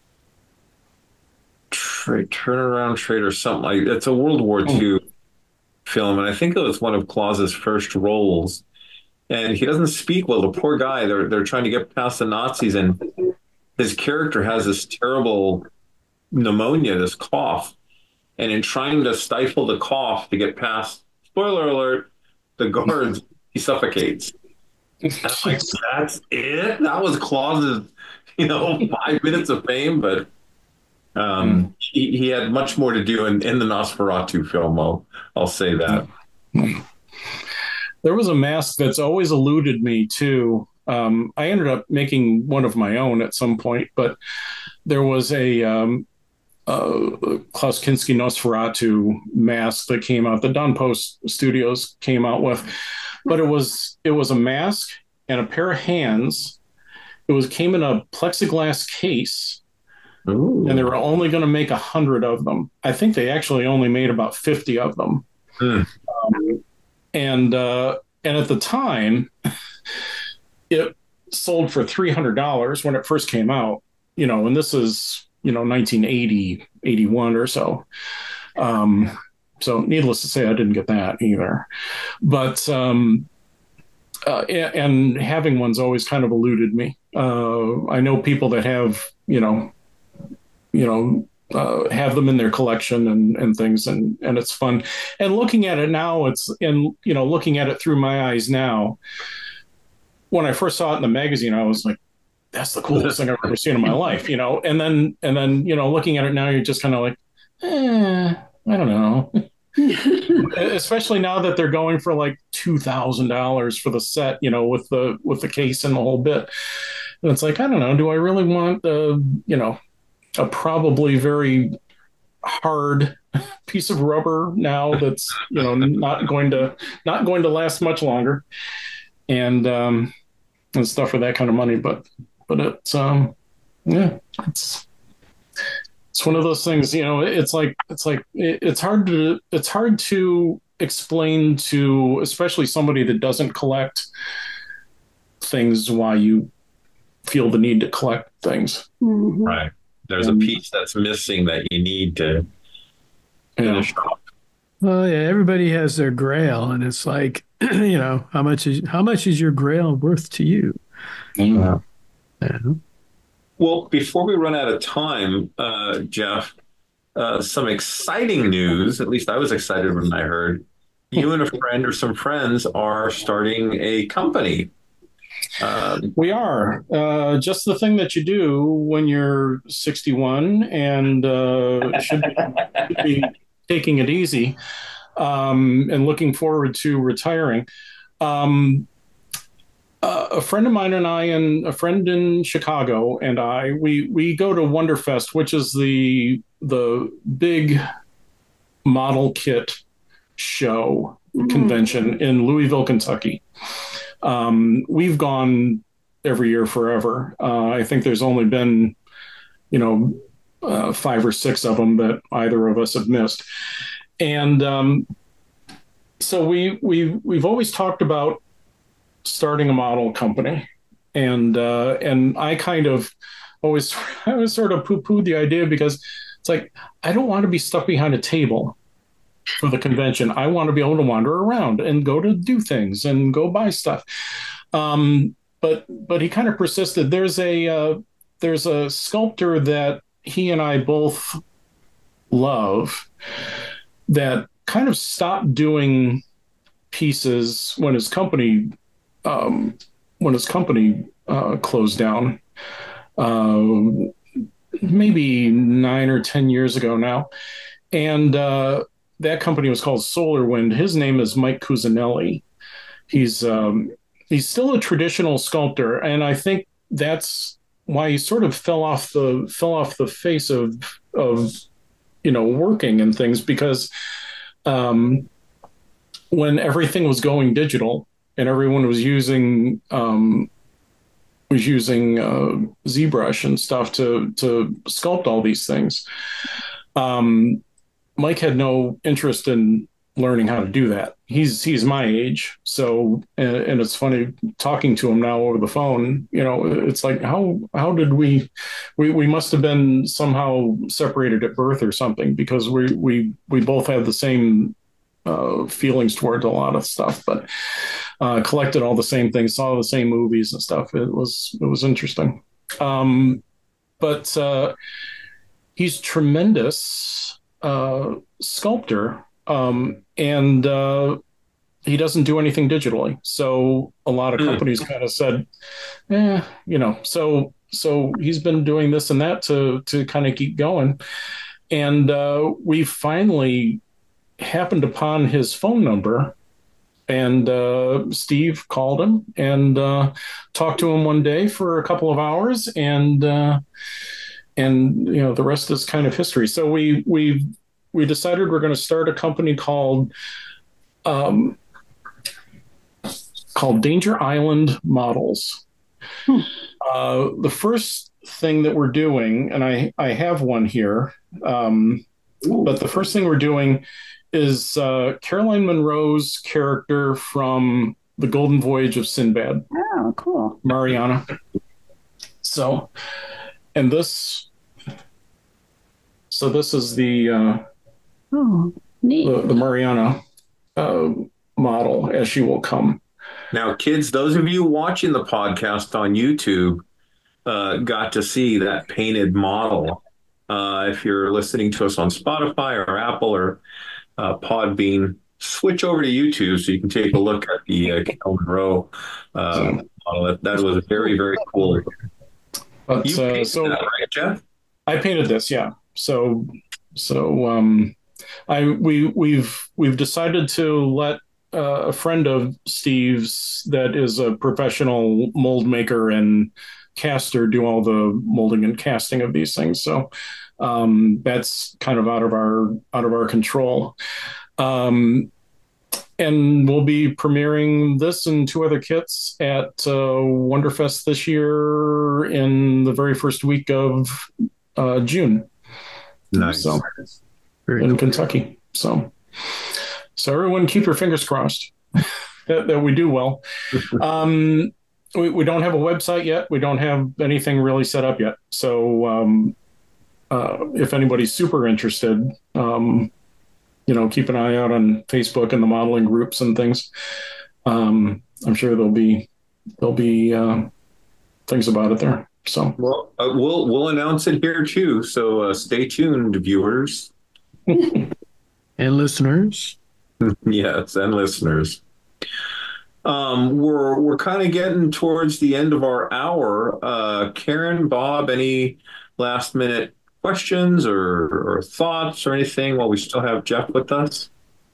Tra- Turnaround Trade or something like that. It's a World War Two mm. film, and I think it was one of Klaus's first roles. And he doesn't speak well. The poor guy, they're, they're trying to get past the Nazis, and his character has this terrible pneumonia, this cough. And in trying to stifle the cough to get past, spoiler alert, the guards, he suffocates. And I'm like, that's it? That was Klaus's, you know, five minutes of fame, but um, mm. he, he had much more to do in, in the Nosferatu film, I'll, I'll say that. There was a mask that's always eluded me, too. Um, I ended up making one of my own at some point, but there was a... Um, Uh, Klaus Kinski Nosferatu mask that came out, the Don Post Studios came out with, but it was it was a mask and a pair of hands. It was came in a plexiglass case. Ooh. And they were only going to make a hundred of them. I think they actually only made about fifty of them. Mm. Um, and uh, and at the time, it sold for three hundred dollars when it first came out. You know, and this is. You know, nineteen eighty, eighty-one or so. Um, so needless to say, I didn't get that either. But, um, uh, and having one's always kind of eluded me. Uh, I know people that have, you know, you know, uh, have them in their collection and, and things, and, and it's fun. And looking at it now, it's, and, you know, looking at it through my eyes now, when I first saw it in the magazine, I was like, that's the coolest thing I've ever seen in my life, you know? And then, and then, you know, looking at it now, you're just kind of like, eh, I don't know. Especially now that they're going for like two thousand dollars for the set, you know, with the, with the case and the whole bit. And it's like, I don't know, do I really want, uh, you know, a probably very hard piece of rubber now that's, you know, not going to, not going to last much longer. And, um, and stuff for that kind of money, but, But it's um, yeah, it's it's one of those things. You know, it's like it's like it's hard to it's hard to explain to, especially somebody that doesn't collect things, why you feel the need to collect things. Mm-hmm. Right. There's and, a piece that's missing that you need to finish yeah. off. Well, yeah, everybody has their grail, and it's like, you know, how much is how much is your grail worth to you? Yeah. Yeah. Well, before we run out of time, uh, Jeff, uh, some exciting news. At least I was excited when I heard you and a friend or some friends are starting a company. Um, we are uh, just the thing that you do when you're sixty-one and uh, should, be, should be taking it easy um, and looking forward to retiring. Um, uh, a friend of mine and I, and a friend in Chicago, and I, we we go to Wonderfest, which is the the big model kit show mm-hmm. convention in Louisville, Kentucky. Um, we've gone every year forever. Uh, I think there's only been, you know, uh, five or six of them that either of us have missed. And um, so we we we've always talked about starting a model company, and uh, and I kind of always I was sort of poo-pooed the idea because it's like I don't want to be stuck behind a table for the convention. I want to be able to wander around and go to do things and go buy stuff. Um, but but he kind of persisted. There's a uh, there's a sculptor that he and I both love that kind of stopped doing pieces when his company um, when his company uh, closed down. Uh, maybe nine or ten years ago now, and uh, that company was called Solar Wind. His name is Mike Cusinelli. He's um, he's still a traditional sculptor, and I think that's why he sort of fell off the fell off the face of of you know working and things, because um, when everything was going digital and everyone was using um, was using uh, ZBrush and stuff to to sculpt all these things. Um, Mike had no interest in learning how to do that. He's he's my age, so and, and it's funny talking to him now over the phone. You know, it's like how how did we we we must have been somehow separated at birth or something, because we we we both have the same uh, feelings towards a lot of stuff, but uh, collected all the same things, saw the same movies and stuff. It was it was interesting, um, but uh, he's tremendous. Uh, sculptor, um, and uh, he doesn't do anything digitally. So a lot of companies kind of said, "Eh, you know." So so he's been doing this and that to to kind of keep going, and uh, we finally happened upon his phone number, and uh, Steve called him and uh, talked to him one day for a couple of hours, and. Uh, And you know the rest is kind of history. So we we we decided we're going to start a company called um, called Danger Island Models. Hmm. Uh, the first thing that we're doing, and I I have one here, um, but the first thing we're doing is uh, Caroline Munro's character from The Golden Voyage of Sinbad. Oh, cool, Mariana. So. And this, so this is the uh, oh, neat. the, the Mariana uh, model as she will come. Now, kids, those of you watching the podcast on YouTube uh, got to see that painted model. Uh, if you're listening to us on Spotify or Apple or uh, Podbean, switch over to YouTube so you can take a look at the uh, Cal Monroe uh, model. That, that was very, very cool. But, you painted uh, so that, right, Jeff? I painted this, yeah. So, so um, I we we've we've decided to let uh, a friend of Steve's that is a professional mold maker and caster do all the molding and casting of these things. So um, that's kind of out of our out of our control. Um, And we'll be premiering this and two other kits at uh, Wonderfest this year in the very first week of uh, June. Nice. So, in Kentucky. So, so everyone keep your fingers crossed that, that we do well. um, we, we don't have a website yet. We don't have anything really set up yet. So um, uh, if anybody's super interested, um, you know, keep an eye out on Facebook and the modeling groups and things. Um, I'm sure there'll be there'll be uh, things about it there. So well, uh, we'll we'll announce it here too. So uh, stay tuned, viewers and listeners. Yes, and listeners. Um, we're we're kind of getting towards the end of our hour. Uh, Karen, Bob, any last minute questions or, or thoughts or anything while we still have Jeff with us?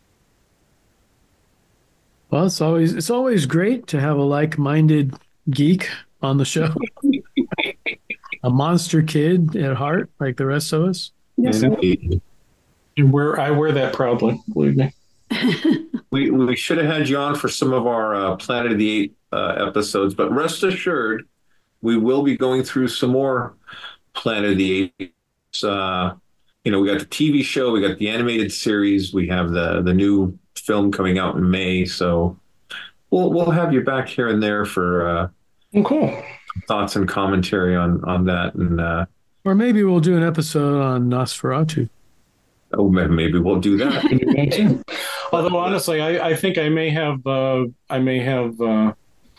Well, it's always it's always great to have a like-minded geek on the show. A monster kid at heart, like the rest of us. Yes. And wear, I wear that proudly, believe me. we we should have had you on for some of our uh, Planet of the Apes uh, episodes, but rest assured, we will be going through some more Planet of the Apes. Uh, you know, we got the T V show, we got the animated series, we have the the new film coming out in May, so we'll we'll have you back here and there for uh, oh, cool thoughts and commentary on on that, and uh, or maybe we'll do an episode on Nosferatu. Oh, maybe we'll do that. Although honestly, I, I think I may have uh, I may have uh,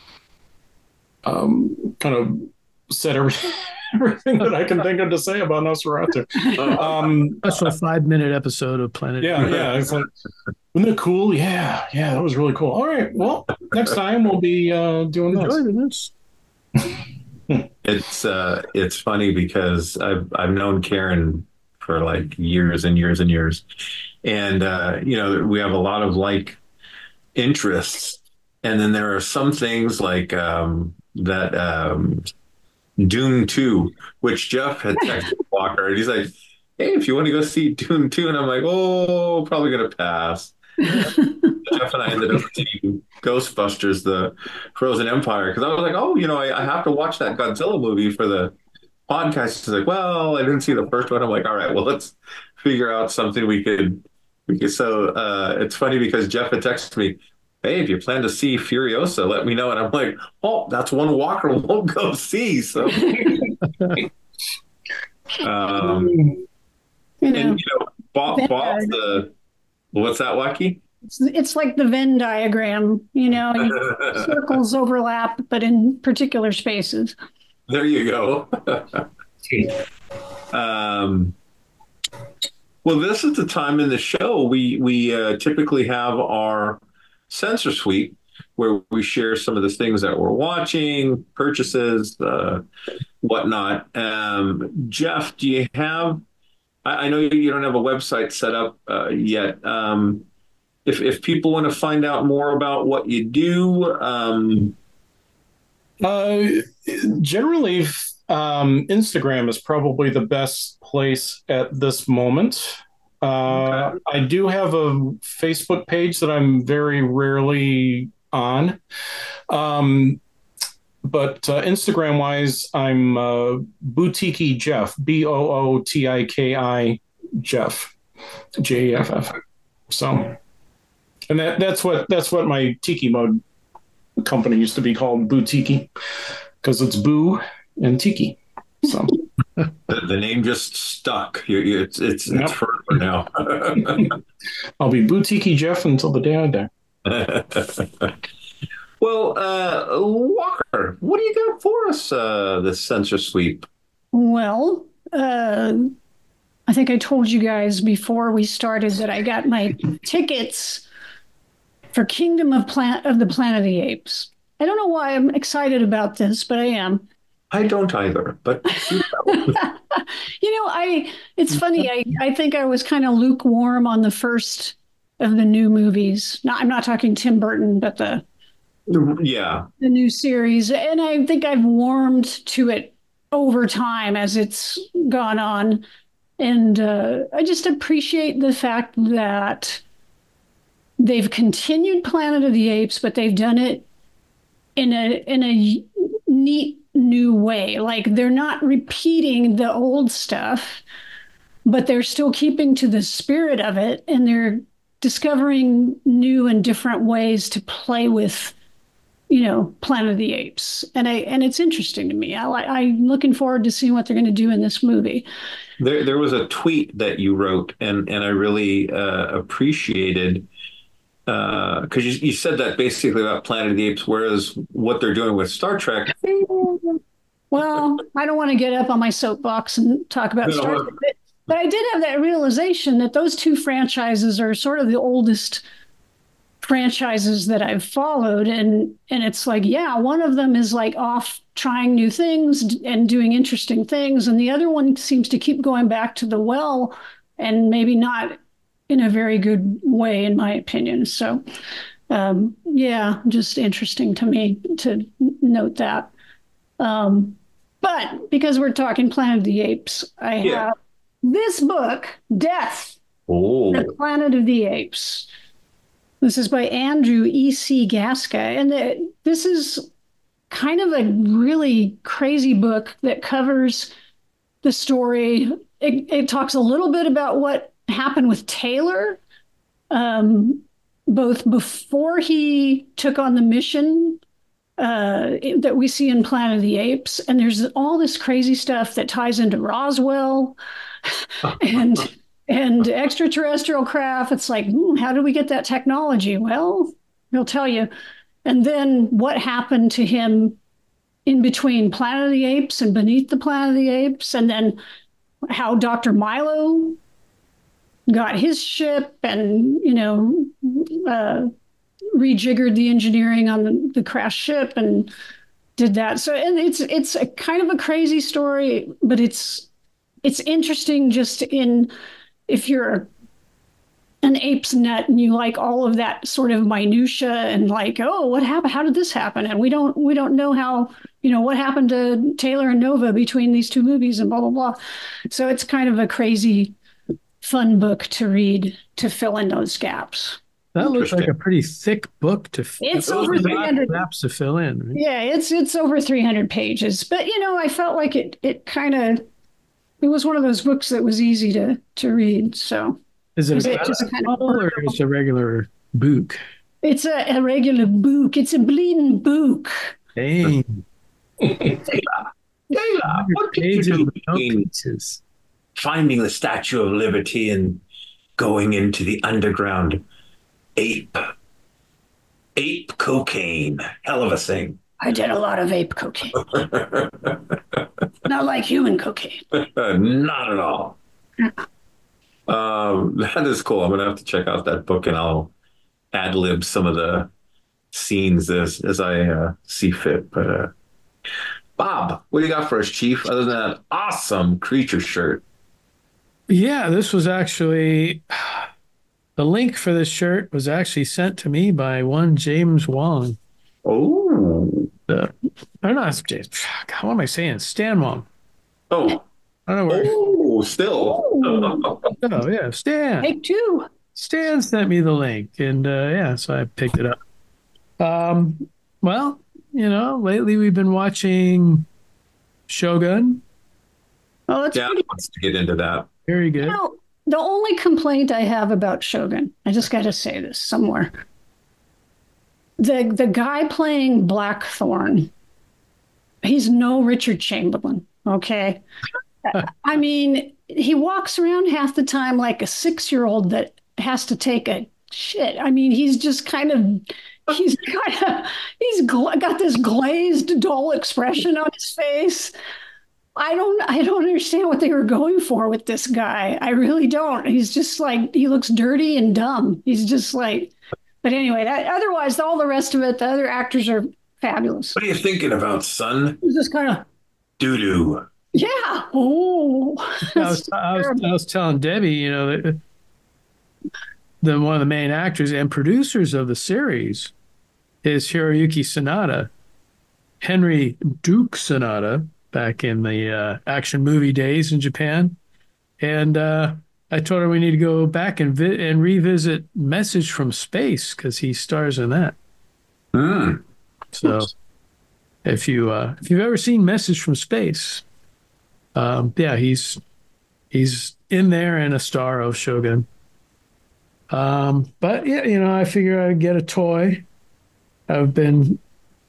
um, kind of said everything, everything that I can think of to say about Nosferatu. Um, Special five minute episode of Planet. Yeah, yeah. It's like, wasn't it cool? Yeah, yeah. That was really cool. All right. Well, next time we'll be uh, doing this. It's uh, it's funny because I've I've known Karen for like years and years and years. And, uh, you know, we have a lot of like interests. And then there are some things like um, that um, Dune two, which Jeff had texted Walker. And he's like, hey, if you want to go see Dune two. And I'm like, oh, probably going to pass. Jeff and I ended up seeing Ghostbusters, the Frozen Empire. Because I was like, oh, you know, I, I have to watch that Godzilla movie for the podcast. Is like, well, I didn't see the first one. I'm like, all right, well, let's figure out something we could we could so uh it's funny because Jeff had texted me, hey, if you plan to see Furiosa, let me know. And I'm like, oh, that's one Walker won't go see. So um you know, and you know Bob, Bob the what's that, Wacky? It's, it's like the Venn diagram, you know, circles overlap, but in particular spaces. There you go. um, well, this is the time in the show we we uh, typically have our Sensor Suite, where we share some of the things that we're watching, purchases, uh, whatnot. Um, Jeff, do you have? I, I know you don't have a website set up uh, yet. Um, if if people want to find out more about what you do. Um, Uh, generally, um, Instagram is probably the best place at this moment. Uh, okay. I do have a Facebook page that I'm very rarely on. Um, but uh, Instagram wise, I'm uh, Bootiki Jeff, B O O T I K I Jeff, J E F F. So, and that, that's what, that's what my Tiki Mode company used to be called, Bootiki, because it's Boo and Tiki. So the, the name just stuck. You, you, it's it's, yep. It's forever now. I'll be Bootiki Jeff until the day I die. Well, uh, Walker, what do you got for us uh, this Sensor Sweep? Well, uh, I think I told you guys before we started that I got my tickets for Kingdom of Planet of the Planet of the Apes. I don't know why I'm excited about this, but I am. I don't either, but you know, I it's funny. I, I think I was kind of lukewarm on the first of the new movies. Not, I'm not talking Tim Burton, but the yeah the new series, and I think I've warmed to it over time as it's gone on, and uh, I just appreciate the fact that they've continued Planet of the Apes, but they've done it in a in a neat new way. Like they're not repeating the old stuff, but they're still keeping to the spirit of it, and they're discovering new and different ways to play with you know, Planet of the Apes, and I and it's interesting to me. I like I'm looking forward to seeing what they're going to do in this movie. There, there was a tweet that you wrote, and and I really uh, appreciated because uh, you you said that basically about Planet of the Apes, whereas what they're doing with Star Trek. Well, I don't want to get up on my soapbox and talk about No. Star Trek, but, but I did have that realization that those two franchises are sort of the oldest franchises that I've followed, and and it's like, yeah, one of them is like off trying new things and doing interesting things, and the other one seems to keep going back to the well, and maybe not in a very good way, in my opinion. So, um, yeah, just interesting to me to note that. Um, but because we're talking Planet of the Apes, I Yeah. have this book, Death, Oh, the Planet of the Apes. This is by Andrew E C Gasca. And the, this is kind of a really crazy book that covers the story. It, it talks a little bit about what happened with Taylor, um, both before he took on the mission uh, that we see in Planet of the Apes. And there's all this crazy stuff that ties into Roswell and and extraterrestrial craft. It's like, hmm, how did we get that technology? Well, he'll tell you. And then what happened to him in between Planet of the Apes and Beneath the Planet of the Apes, and then how Doctor Milo got his ship and, you know, uh, rejiggered the engineering on the, the crashed ship and did that. So, and it's it's a kind of a crazy story, but it's it's interesting just in if you're an ape's nut and you like all of that sort of minutia and like, oh, what happened? How did this happen? And we don't we don't know how, you know, what happened to Taylor and Nova between these two movies and blah, blah, blah. So it's kind of a crazy, fun book to read to fill in those gaps. That looks like a pretty thick book to fill. It's over three hundred gaps to fill in. Right? Yeah, it's it's over three hundred pages. But, you know, I felt like it it kind of, it was one of those books that was easy to to read. So is it, it a just kind of or is it a regular book? It's a, a regular book. It's a bleeding book. Dang. Taylor, what did you do between finding the Statue of Liberty and going into the underground ape? Ape cocaine. Hell of a thing. I did a lot of ape cocaine. Not like human cocaine. Not at all. Um, that is cool. I'm gonna have to check out that book, and I'll ad lib some of the scenes as as I uh, see fit. But uh, Bob, what do you got for us, Chief? Other than that awesome creature shirt. Yeah, this was actually the link for this shirt was actually sent to me by one James Wong. Oh, uh, or not James. God, what am I saying? Stan Wong. Oh, I don't know where. Oh, still. Oh, oh yeah, Stan. Take two. Stan sent me the link, and uh, yeah, so I picked it up. Um, well, you know, lately we've been watching Shogun. Oh, that's yeah, pretty. wants to get into that. Very good. You know, the only complaint I have about Shogun, I just got to say this somewhere. The the guy playing Blackthorn, he's no Richard Chamberlain, okay? I mean, he walks around half the time like a six-year-old that has to take a shit. I mean, he's just kind of, he's kind of, he's gla- got this glazed, dull expression on his face. I don't, I don't understand what they were going for with this guy. I really don't. He's just like, he looks dirty and dumb. He's just like, but anyway, that, otherwise, all the rest of it, the other actors are fabulous. What are you thinking about, son? He's just kind of, doo-doo. Yeah. Oh. I was, I was, I was telling Debbie, you know, that the one of the main actors and producers of the series is Hiroyuki Sanada, Henry Duke Sanada, back in the uh, action movie days in Japan. And uh, I told her we need to go back and vi- and revisit Message from Space because he stars in that. Mm. So if you uh, if you've ever seen Message from Space, um, yeah, he's he's in there and a star of Shogun. Um, but yeah, you know, I figure I'd get a toy. I've been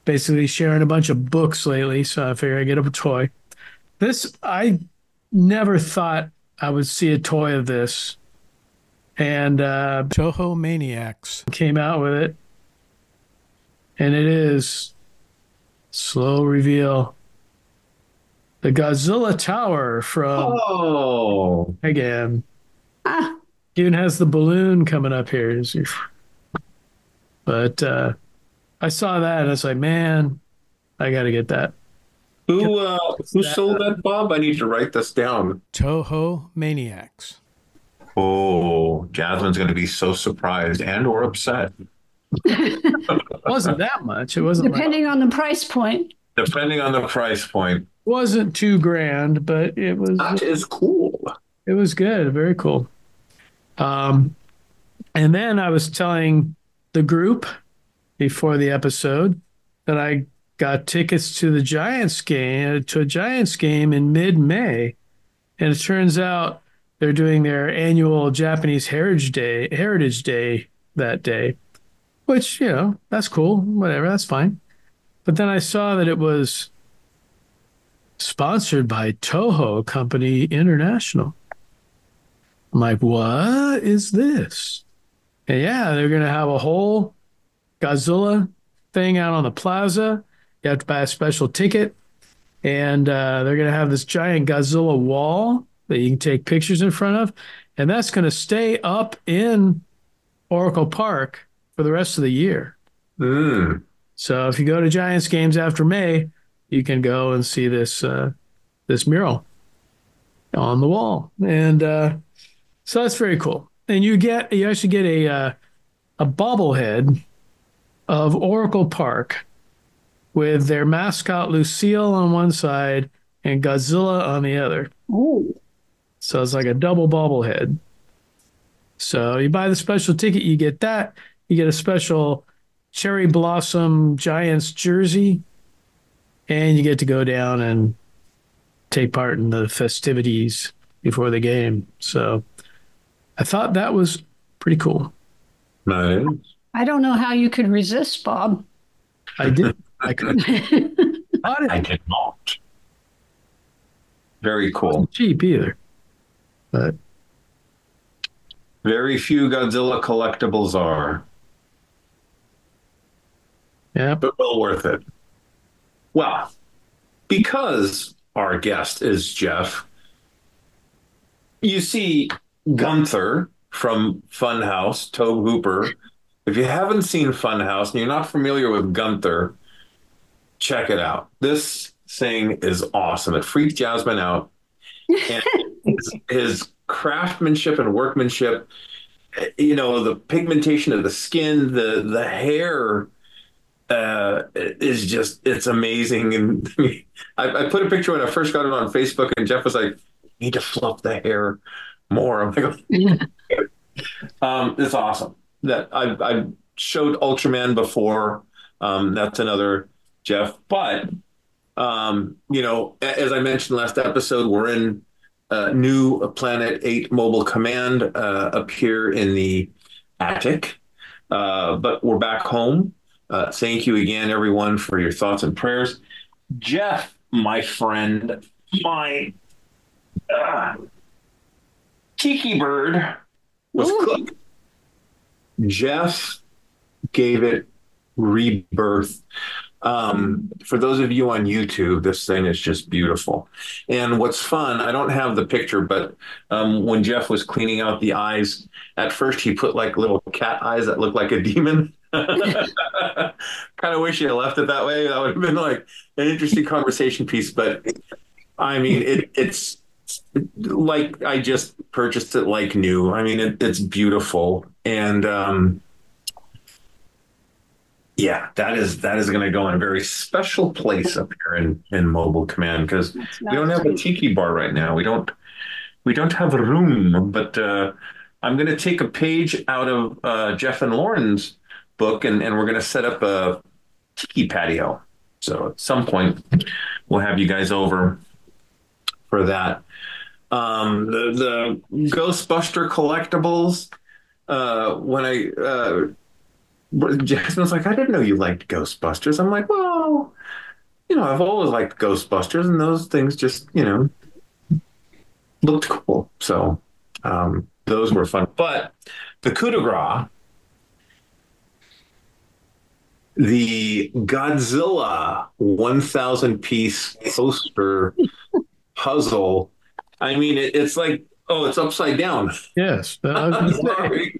basically sharing a bunch of books lately, so I figured I'd get up a toy. This, I never thought I would see a toy of this. And uh, Toho Maniacs came out with it. And it is, slow reveal, the Godzilla Tower from Oh. again. Ah. Even has the balloon coming up here. But uh, I saw that and I was like, man, I got to get that. Who uh, who sold that, Bob? I need to write this down. Toho Maniacs. Oh, Jasmine's going to be so surprised and or upset. It wasn't that much. It wasn't depending like, on the price point. Depending on the price point. Wasn't too grand, but it was. That is cool. It was good. Very cool. Um, and then I was telling the group before the episode that I got tickets to the Giants game, to a Giants game in mid-May. And it turns out they're doing their annual Japanese Heritage Day, Heritage Day that day, which, you know, that's cool. Whatever, that's fine. But then I saw that it was sponsored by Toho Company International. I'm like, what is this? And yeah, they're going to have a whole Godzilla thing out on the plaza. You have to buy a special ticket. And uh, they're going to have this giant Godzilla wall that you can take pictures in front of. And that's going to stay up in Oracle Park for the rest of the year. Mm. So if you go to Giants games after May, you can go and see this uh, this mural on the wall. And uh, so that's very cool. And you get you actually get a uh, a bobblehead of Oracle Park with their mascot Lucille on one side and Godzilla on the other. Ooh. So it's like a double bobblehead. So you buy the special ticket, you get that. You get a special Cherry Blossom Giants jersey, and you get to go down and take part in the festivities before the game. So I thought that was pretty cool. Nice. I don't know how you could resist, Bob. I did. I could. I did not. Very cool. Wasn't cheap either. But very few Godzilla collectibles are. Yeah. But well worth it. Well, because our guest is Jeff, you see Gunther from Funhouse, Tobe Hooper. If you haven't seen Funhouse and you're not familiar with Gunther, check it out. This thing is awesome. It freaked Jasmine out. And his, his craftsmanship and workmanship, you know, the pigmentation of the skin, the the hair uh, is just, it's amazing. And I, I put a picture when I first got it on Facebook, and Jeff was like, "You need to fluff the hair more." I'm like, um, it's awesome. That I've, I've showed Ultraman before. Um, that's another Jeff. But, um, you know, as I mentioned last episode, we're in uh, new Planet eight Mobile Command uh, up here in the attic. Uh, but we're back home. Uh, thank you again, everyone, for your thoughts and prayers. Jeff, my friend, my uh, tiki bird was Ooh. cooked. Jeff gave it rebirth. Um, for those of you on YouTube, this thing is just beautiful. And what's fun, I don't have the picture, but um, when Jeff was cleaning out the eyes, at first he put like little cat eyes that look like a demon. Kind of wish he had left it that way. That would have been like an interesting conversation piece. But I mean, it, it's like I just purchased it like new. I mean, it, it's beautiful. And um, yeah, that is that is going to go in a very special place up here in, in Mobile Command, because we don't have a tiki bar right now. We don't we don't have a room. But uh, I'm going to take a page out of uh, Jeff and Lauren's book, and, and we're going to set up a tiki patio. So at some point, we'll have you guys over for that. Um, the, the Ghostbuster collectibles. Uh, when I, uh, Jasmine's like, I didn't know you liked Ghostbusters. I'm like, well, you know, I've always liked Ghostbusters, and those things just, you know, looked cool. So um, those were fun. But the coup de grace, the Godzilla one thousand piece poster puzzle, I mean, it, it's like, oh, it's upside down. Yes. Sorry.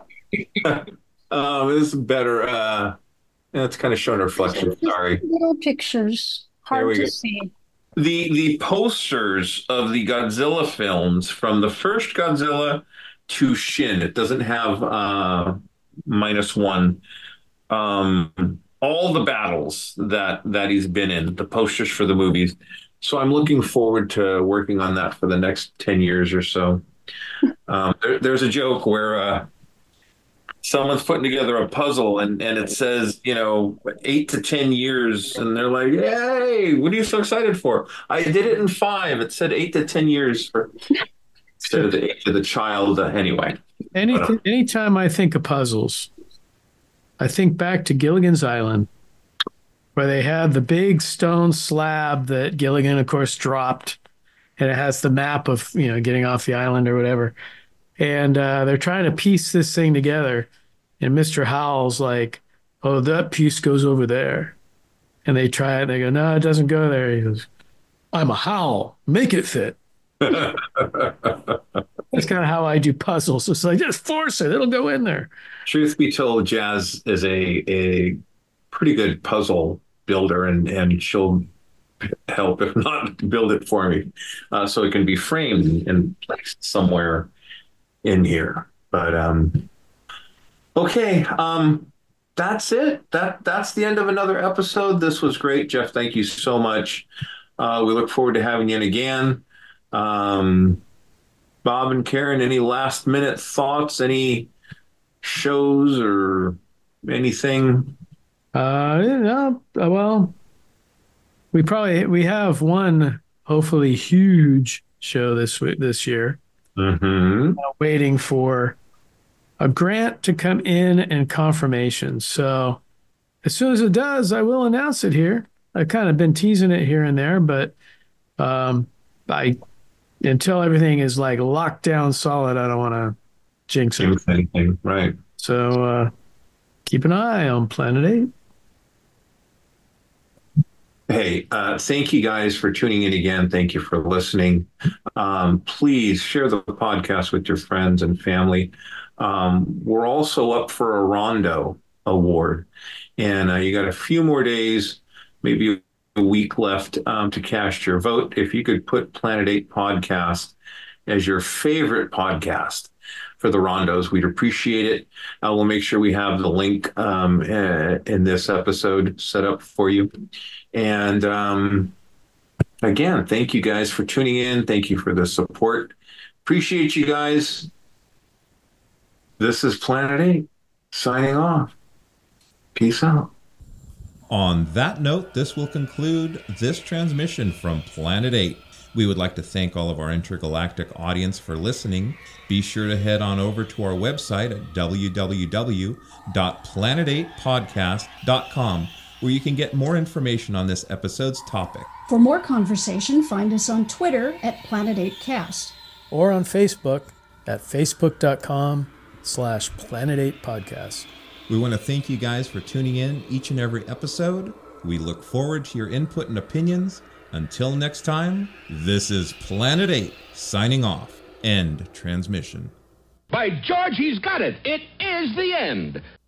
um, this is better. Uh, it's kind of showing a reflection. Sorry. Little pictures. Hard to go. see. The the posters of the Godzilla films, from the first Godzilla to Shin, it doesn't have uh, minus one. Um, all the battles that that he's been in, the posters for the movies. So I'm looking forward to working on that for the next ten years or so. Um, there, there's a joke where uh, someone's putting together a puzzle and, and it says, you know, eight to ten years. And they're like, yay, what are you so excited for? I did it in five. It said eight to ten years for, instead of the age of the child. Uh, anyway. Anything, anytime I think of puzzles, I think back to Gilligan's Island, where they had the big stone slab that Gilligan, of course, dropped. And it has the map of, you know, getting off the island or whatever. And uh, they're trying to piece this thing together. And Mister Howell's like, oh, that piece goes over there. And they try it. And they go, no, it doesn't go there. He goes, I'm a Howell. Make it fit. That's kind of how I do puzzles. It's like, just force it. It'll go in there. Truth be told, Jazz is a, a pretty good puzzle builder. And, and she'll help, if not build it for me, uh, so it can be framed and placed somewhere in here. But um, okay, um, that's it. That that's the end of another episode. This was great, Jeff. Thank you so much. Uh, we look forward to having you in again. Um, Bob and Karen, any last minute thoughts? Any shows or anything? Uh, no, well. We probably we have one hopefully huge show this this year. Mm-hmm. Uh, waiting for a grant to come in and confirmation. So as soon as it does, I will announce it here. I've kind of been teasing it here and there, but um, I until everything is like locked down solid, I don't want to jinx it. Jinx anything, right? So uh, keep an eye on Planet Eight. Hey, uh, thank you guys for tuning in again. Thank you for listening. Um, please share the podcast with your friends and family. Um, we're also up for a Rondo Award, and uh, you got a few more days, maybe a week left um, to cast your vote. If you could put Planet eight Podcast as your favorite podcast for the Rondos, we'd appreciate it. Uh, we'll make sure we have the link um, uh, in this episode set up for you. And um, again, thank you guys for tuning in. Thank you for the support. Appreciate you guys. This is Planet eight signing off. Peace out. On that note, this will conclude this transmission from Planet eight. We would like to thank all of our intergalactic audience for listening. Be sure to head on over to our website at w w w dot planet eight podcast dot com, where you can get more information on this episode's topic. For more conversation, find us on Twitter at Planet eight Cast. Or on Facebook at facebook.com slash Planet eight Podcast. We want to thank you guys for tuning in each and every episode. We look forward to your input and opinions. Until next time, this is Planet eight signing off. End transmission. By George, he's got it. It is the end.